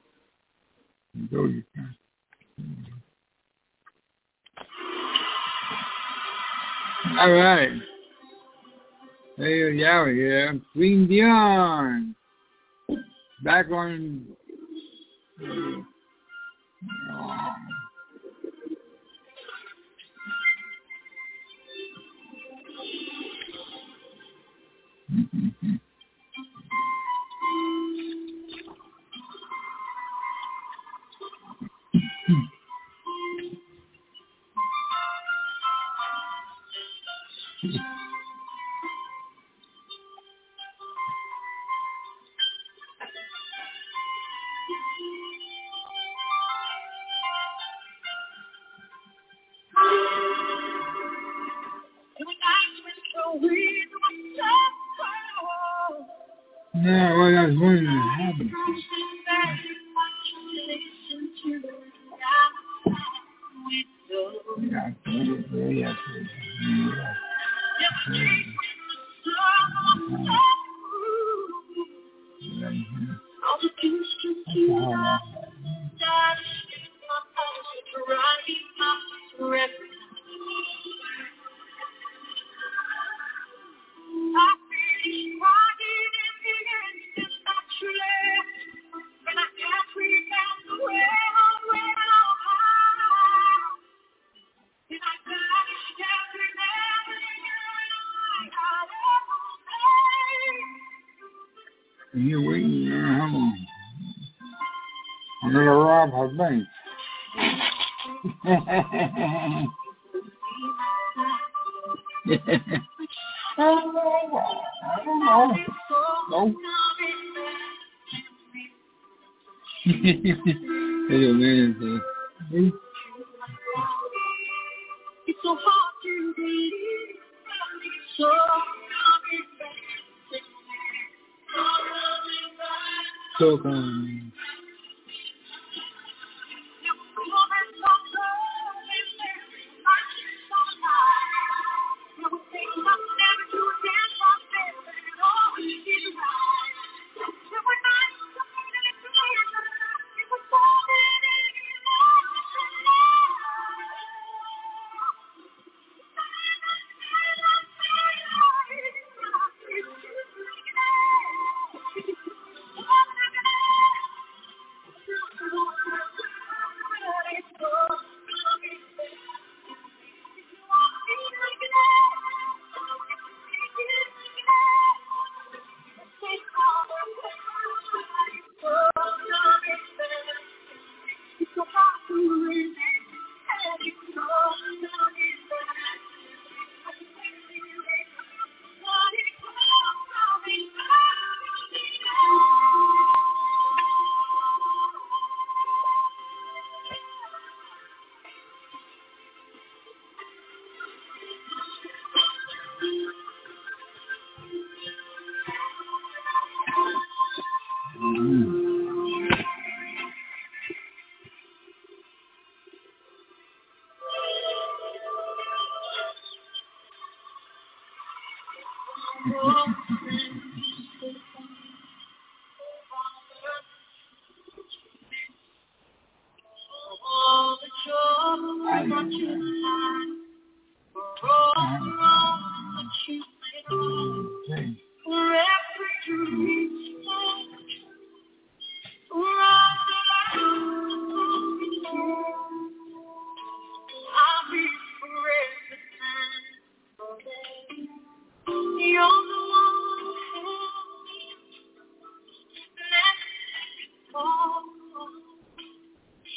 All right. Hey, yeah, here. Queen Dion. Back on. No, well, that's going to happen. You're waiting there, how long? I'm going to rob her bank. I don't know. No. Hey, man. It's so hard to believe. So come.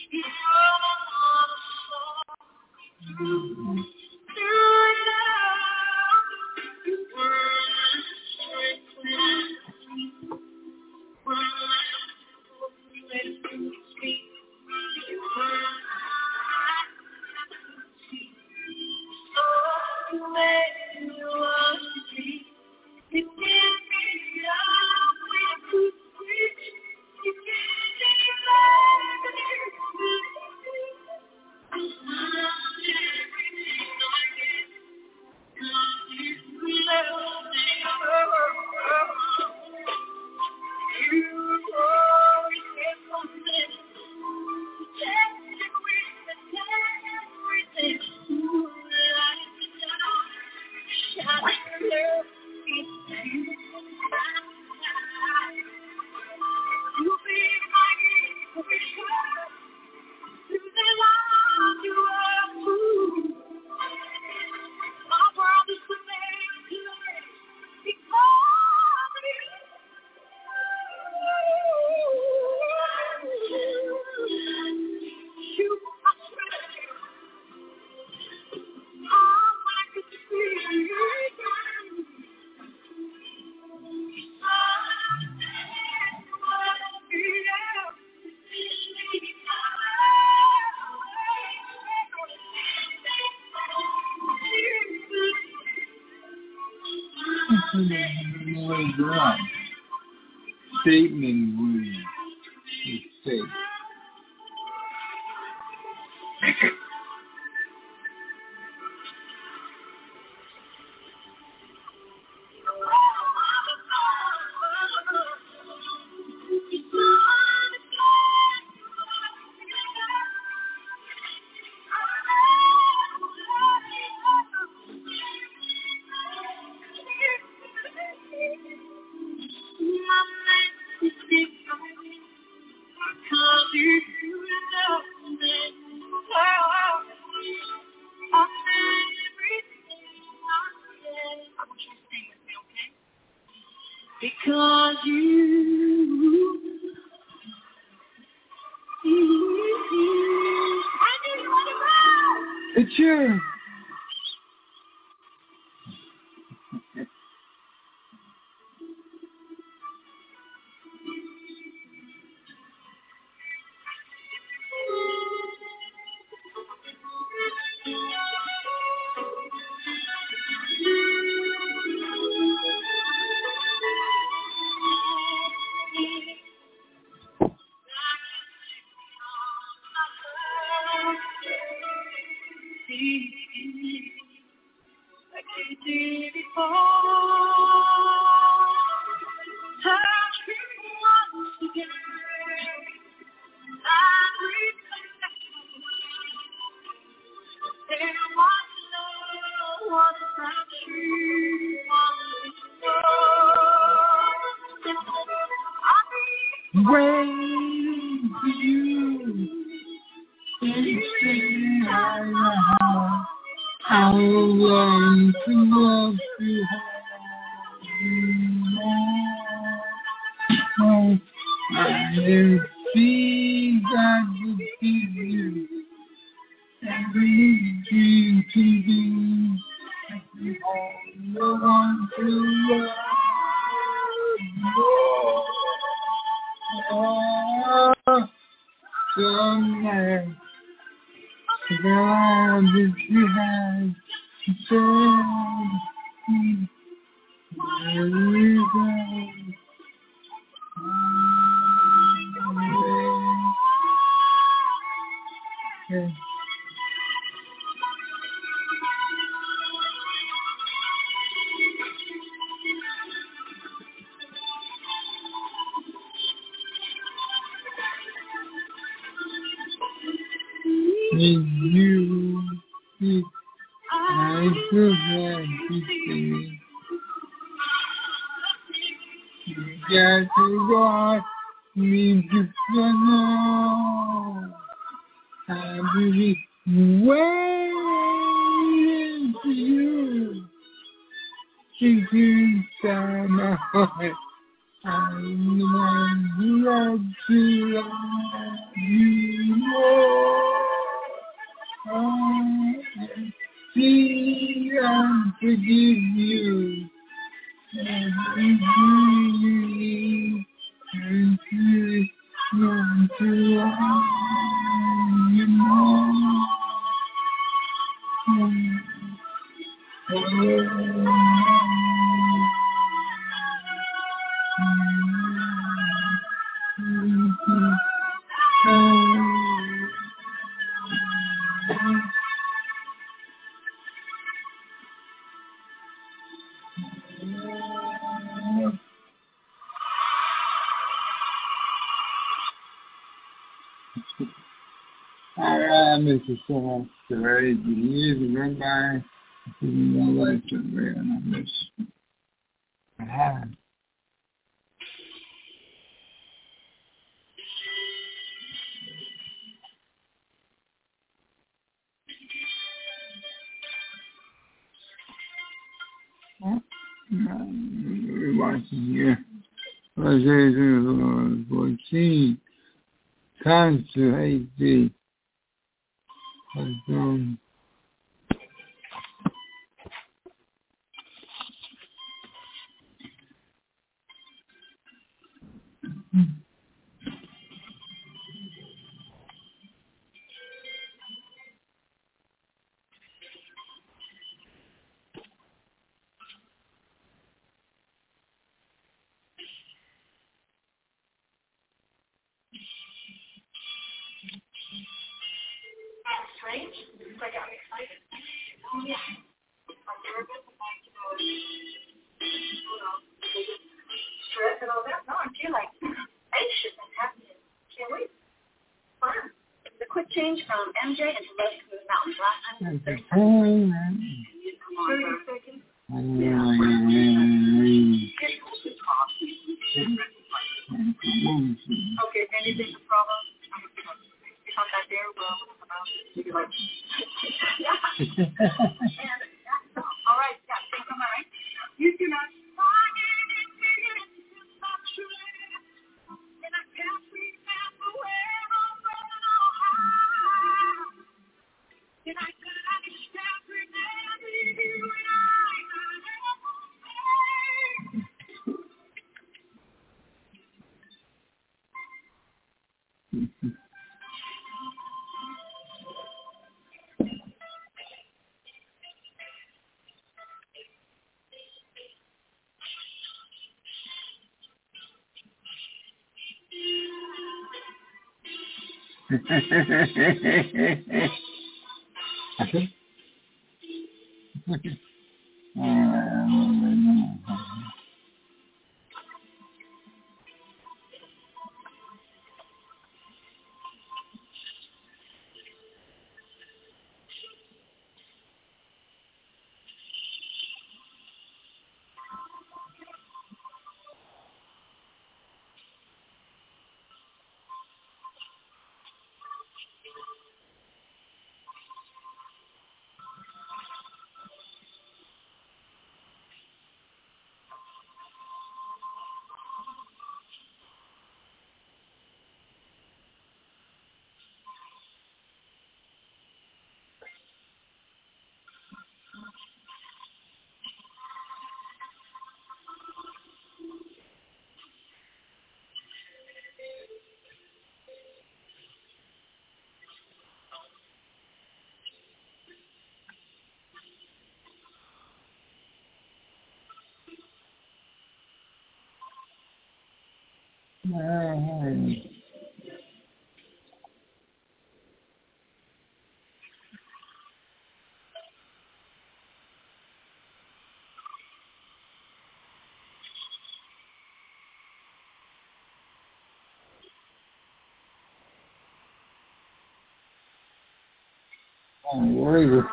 Statement would say. Because you it's you. Waiting for you. I want to love you. Oh, I see God will give you everything to do. I want to love you. Oh, someday, the love that you have to tell me where we go. Okay. You, I feel everything. You got to walk me to know. I'll be waiting for you. She's inside my heart. I'm the one who loves you more. I miss it so much. The years have gone by. My life is real, and I miss it. I haven't. We're watching here. PlayStation 14 times to HD. Strange? It's like I'm excited. Oh, yeah. I'm nervous. I'm like, stress and all that. No, I feel like anxious and happy. Can't wait. Fun. It's a quick change from MJ into Let's Move Mountains. Last time it was 30 seconds. Okay, if anything's a problem, come back there, well, you'll be like, all right, yeah, think I'm all right. You do not. Where is it?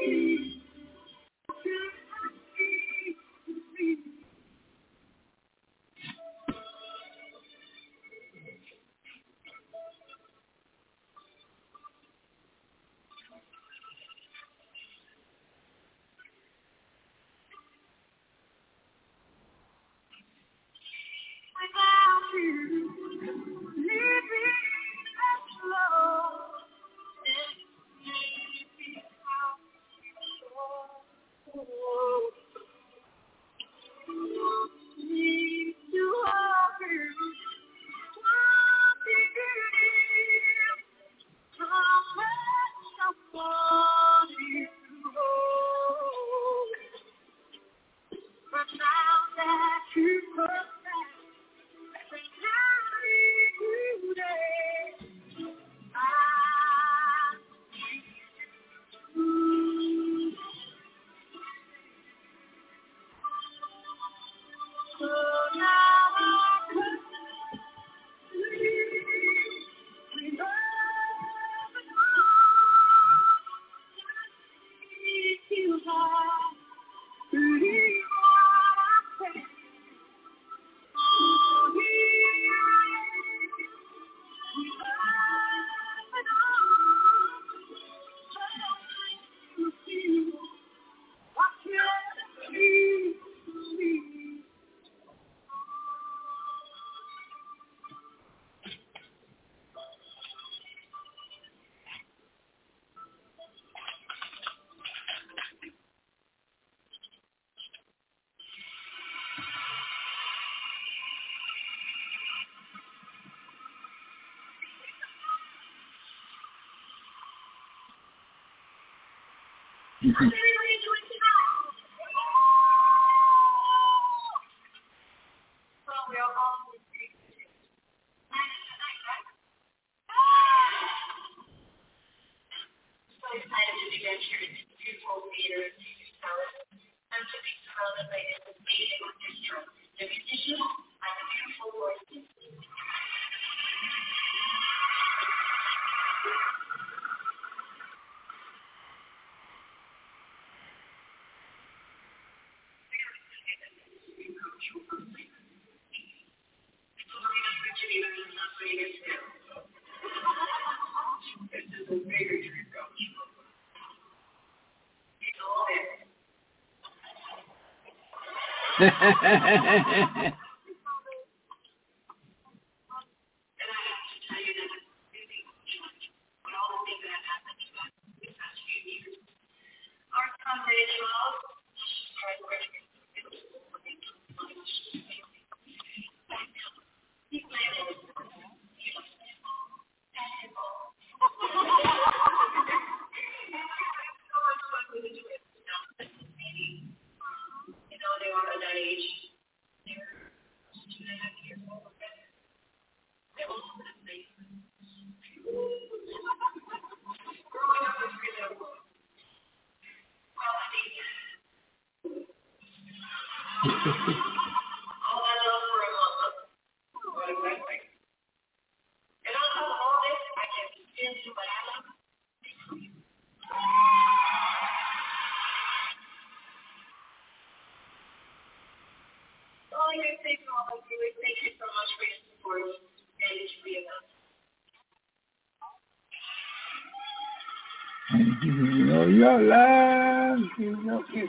Your love is no kisses.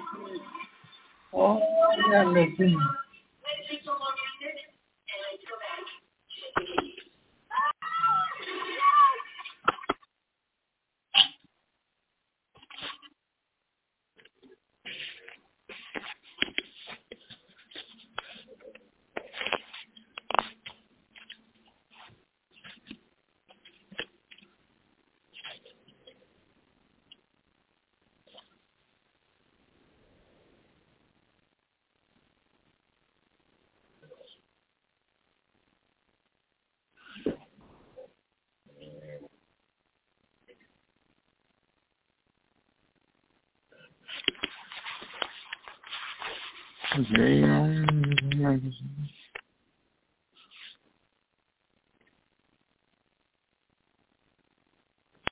Oh, yeah, listen.